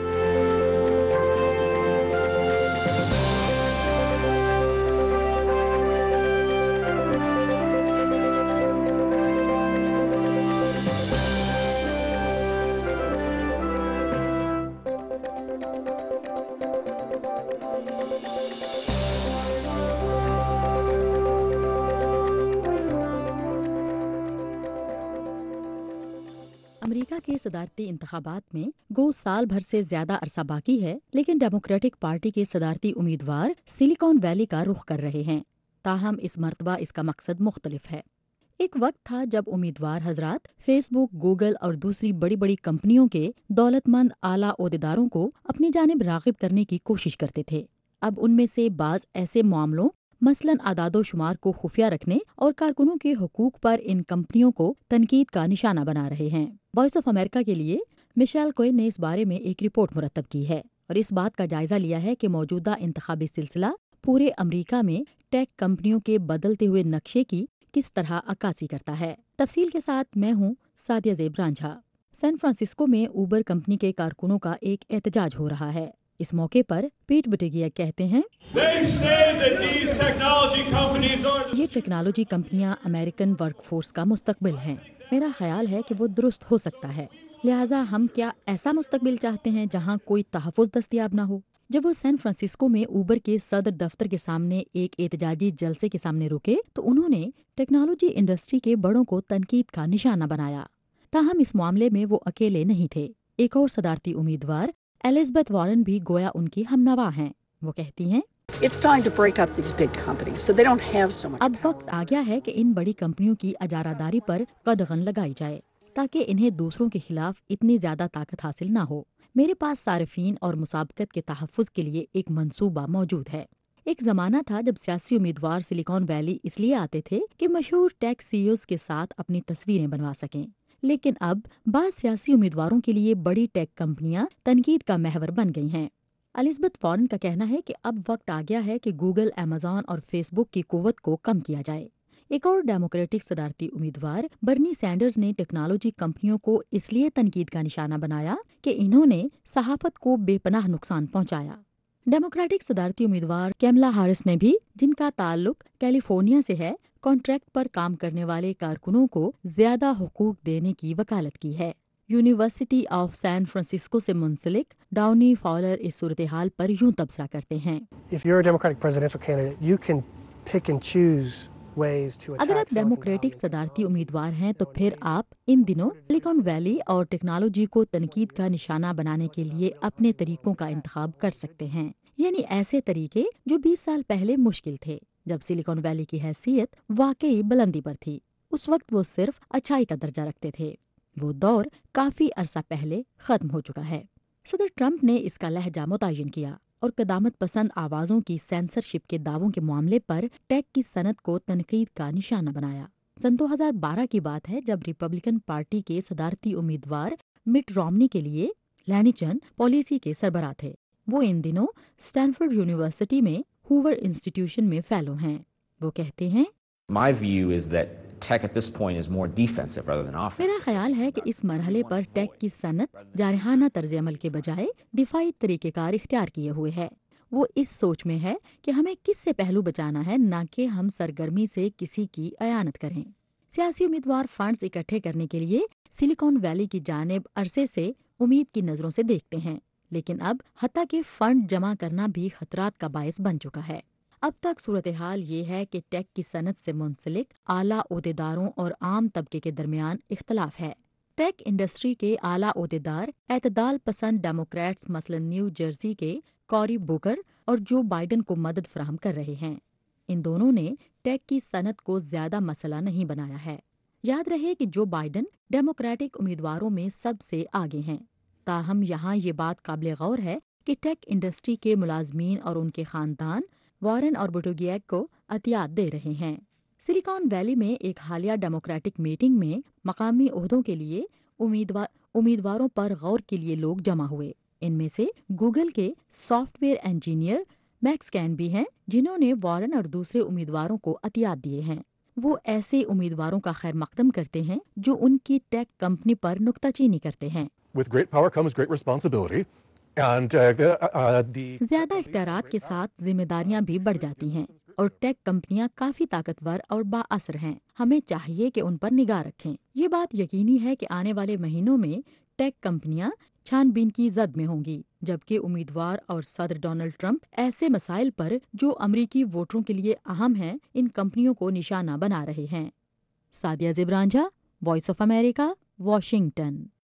امریکہ کے صدارتی انتخابات میں گو سال بھر سے زیادہ عرصہ باقی ہے، لیکن ڈیموکریٹک پارٹی کے صدارتی امیدوار سلیکان ویلی کا رخ کر رہے ہیں. تاہم اس مرتبہ اس کا مقصد مختلف ہے. ایک وقت تھا جب امیدوار حضرات فیس بک، گوگل اور دوسری بڑی بڑی کمپنیوں کے دولت مند اعلیٰ عہدیداروں کو اپنی جانب راغب کرنے کی کوشش کرتے تھے. اب ان میں سے بعض ایسے معاملوں مثلاً اعداد و شمار کو خفیہ رکھنے اور کارکنوں کے حقوق پر ان کمپنیوں کو تنقید کا نشانہ بنا رہے ہیں. وائس آف امریکہ کے لیے مشیل کوئن نے اس بارے میں ایک رپورٹ مرتب کی ہے اور اس بات کا جائزہ لیا ہے کہ موجودہ انتخابی سلسلہ پورے امریکہ میں ٹیک کمپنیوں کے بدلتے ہوئے نقشے کی کس طرح عکاسی کرتا ہے. تفصیل کے ساتھ میں ہوں سعدیہ زیب رانجھا. سان فرانسسکو میں اوبر کمپنی کے کارکنوں کا ایک احتجاج ہو رہا ہے. اس موقع پر پیٹ بٹیگیگ کہتے ہیں یہ ٹیکنالوجی کمپنیاں امریکن ورک فورس کا مستقبل ہیں. میرا خیال ہے کہ وہ درست ہو سکتا ہے، لہٰذا ہم کیا ایسا مستقبل چاہتے ہیں جہاں کوئی تحفظ دستیاب نہ ہو؟ جب وہ سان فرانسسکو میں اوبر کے صدر دفتر کے سامنے ایک احتجاجی جلسے کے سامنے رکے تو انہوں نے ٹیکنالوجی انڈسٹری کے بڑوں کو تنقید کا نشانہ بنایا. تاہم اس معاملے میں وہ اکیلے نہیں تھے. ایک اور صدارتی امیدوار ایلزابتھ وارن بھی گویا ان کی ہمنوا ہیں. وہ کہتی ہیں اب وقت آ گیا ہے کہ ان بڑی کمپنیوں کی اجارہ داری پر قدغن لگائی جائے تاکہ انہیں دوسروں کے خلاف اتنی زیادہ طاقت حاصل نہ ہو. میرے پاس صارفین اور مسابقت کے تحفظ کے لیے ایک منصوبہ موجود ہے. ایک زمانہ تھا جب سیاسی امیدوار سلیکان ویلی اس لیے آتے تھے کہ مشہور ٹیک سی ایوز کے ساتھ اپنی تصویریں بنوا سکیں، لیکن اب بعض سیاسی امیدواروں کے لیے بڑی ٹیک کمپنیاں تنقید کا محور بن گئی ہیں. ایلزابتھ وارن کا کہنا ہے کہ اب وقت آ گیا ہے کہ گوگل، ایمیزون اور فیس بک کی قوت کو کم کیا جائے. ایک اور ڈیموکریٹک صدارتی امیدوار برنی سینڈرز نے ٹیکنالوجی کمپنیوں کو اس لیے تنقید کا نشانہ بنایا کہ انہوں نے صحافت کو بے پناہ نقصان پہنچایا. ڈیموکریٹک صدارتی امیدوار کیملا ہارس نے بھی، جن کا تعلق کیلیفورنیا سے ہے، کانٹریکٹ پر کام کرنے والے کارکنوں کو زیادہ حقوق دینے کی وکالت کی ہے. یونیورسٹی آف سان فرانسسکو سے منسلک ڈاؤنی فاولر اس صورتحال پر یوں تبصرہ کرتے ہیں: اگر آپ ڈیموکریٹک صدارتی امیدوار ہیں تو پھر آپ ان دنوں سلیکان ویلی اور ٹیکنالوجی کو تنقید کا نشانہ بنانے کے لیے اپنے طریقوں کا انتخاب کر سکتے ہیں، یعنی ایسے طریقے جو 20 سال پہلے مشکل تھے جب سلیکان ویلی کی حیثیت واقعی بلندی پر تھی. اس وقت وہ صرف اچھائی کا درجہ رکھتے تھے. وہ دور کافی عرصہ پہلے ختم ہو چکا ہے. صدر ٹرمپ نے اس کا لہجہ متعین کیا اور قدامت پسند آوازوں کی سینسرشپ کے دعووں کے معاملے پر ٹیک کی صنعت کو تنقید کا نشانہ بنایا. سن 2012 کی بات ہے جب ریپبلکن پارٹی کے صدارتی امیدوار مٹ رومنی کے لیے لینچن پالیسی کے سربراہ تھے. وہ ان دنوں اسٹینفورڈ یونیورسٹی میں ہوور انسٹیٹیوشن میں فیلو ہیں. وہ کہتے ہیں: میرا خیال ہے کہ اس مرحلے پر ٹیک کی صنعت جارحانہ طرز عمل کے بجائے دفاعی طریقہ کار اختیار کیے ہوئے ہے. وہ اس سوچ میں ہے کہ ہمیں کس سے پہلو بچانا ہے، نہ کہ ہم سرگرمی سے کسی کی اعانت کریں. سیاسی امیدوار فنڈز اکٹھے کرنے کے لیے سلیکان ویلی کی جانب عرصے سے امید کی نظروں سے دیکھتے ہیں، لیکن اب حتیٰ کہ فنڈ جمع کرنا بھی خطرات کا باعث بن چکا ہے. اب تک صورتحال یہ ہے کہ ٹیک کی صنعت سے منسلک اعلیٰ عہدیداروں اور عام طبقے کے درمیان اختلاف ہے. ٹیک انڈسٹری کے اعلیٰ عہدیدار اعتدال پسند ڈیموکریٹس مثلاً نیو جرسی کے کوری بوکر اور جو بائیڈن کو مدد فراہم کر رہے ہیں۔ ان دونوں نے ٹیک کی صنعت کو زیادہ مسئلہ نہیں بنایا ہے۔ یاد رہے کہ جو بائیڈن ڈیموکریٹک امیدواروں میں سب سے آگے ہیں، تاہم یہاں یہ بات قابل غور ہے کہ ٹیک انڈسٹری کے ملازمین اور ان کے خاندان وارن اور بوٹیگیگ کو عطیات دے رہے ہیں۔ سلیکان ویلی میں ایک حالیہ ڈیموکریٹک میٹنگ میں مقامی عہدوں کے لیے امیدواروں پر غور کے لیے لوگ جمع ہوئے۔ ان میں سے گوگل کے software engineer Max Kane بھی ہیں، جنہوں نے وارن اور دوسرے امیدواروں کو عطیات دیے ہیں۔ وہ ایسے امیدواروں کا خیر مقدم کرتے ہیں جو ان کی ٹیک کمپنی پر نکتہ چینی کرتے ہیں۔ زیادہ اختیارات کے ساتھ ذمہ داریاں بھی بڑھ جاتی ہیں، اور ٹیک کمپنیاں کافی طاقتور اور بااثر ہیں۔ ہمیں چاہیے کہ ان پر نگاہ رکھیں۔ یہ بات یقینی ہے کہ آنے والے مہینوں میں ٹیک کمپنیاں چھان بین کی زد میں ہوں گی، جبکہ امیدوار اور صدر ڈونلڈ ٹرمپ ایسے مسائل پر جو امریکی ووٹروں کے لیے اہم ہیں ان کمپنیوں کو نشانہ بنا رہے ہیں۔ سعدیہ زبرانجہ، وائس آف امریکہ، واشنگٹن۔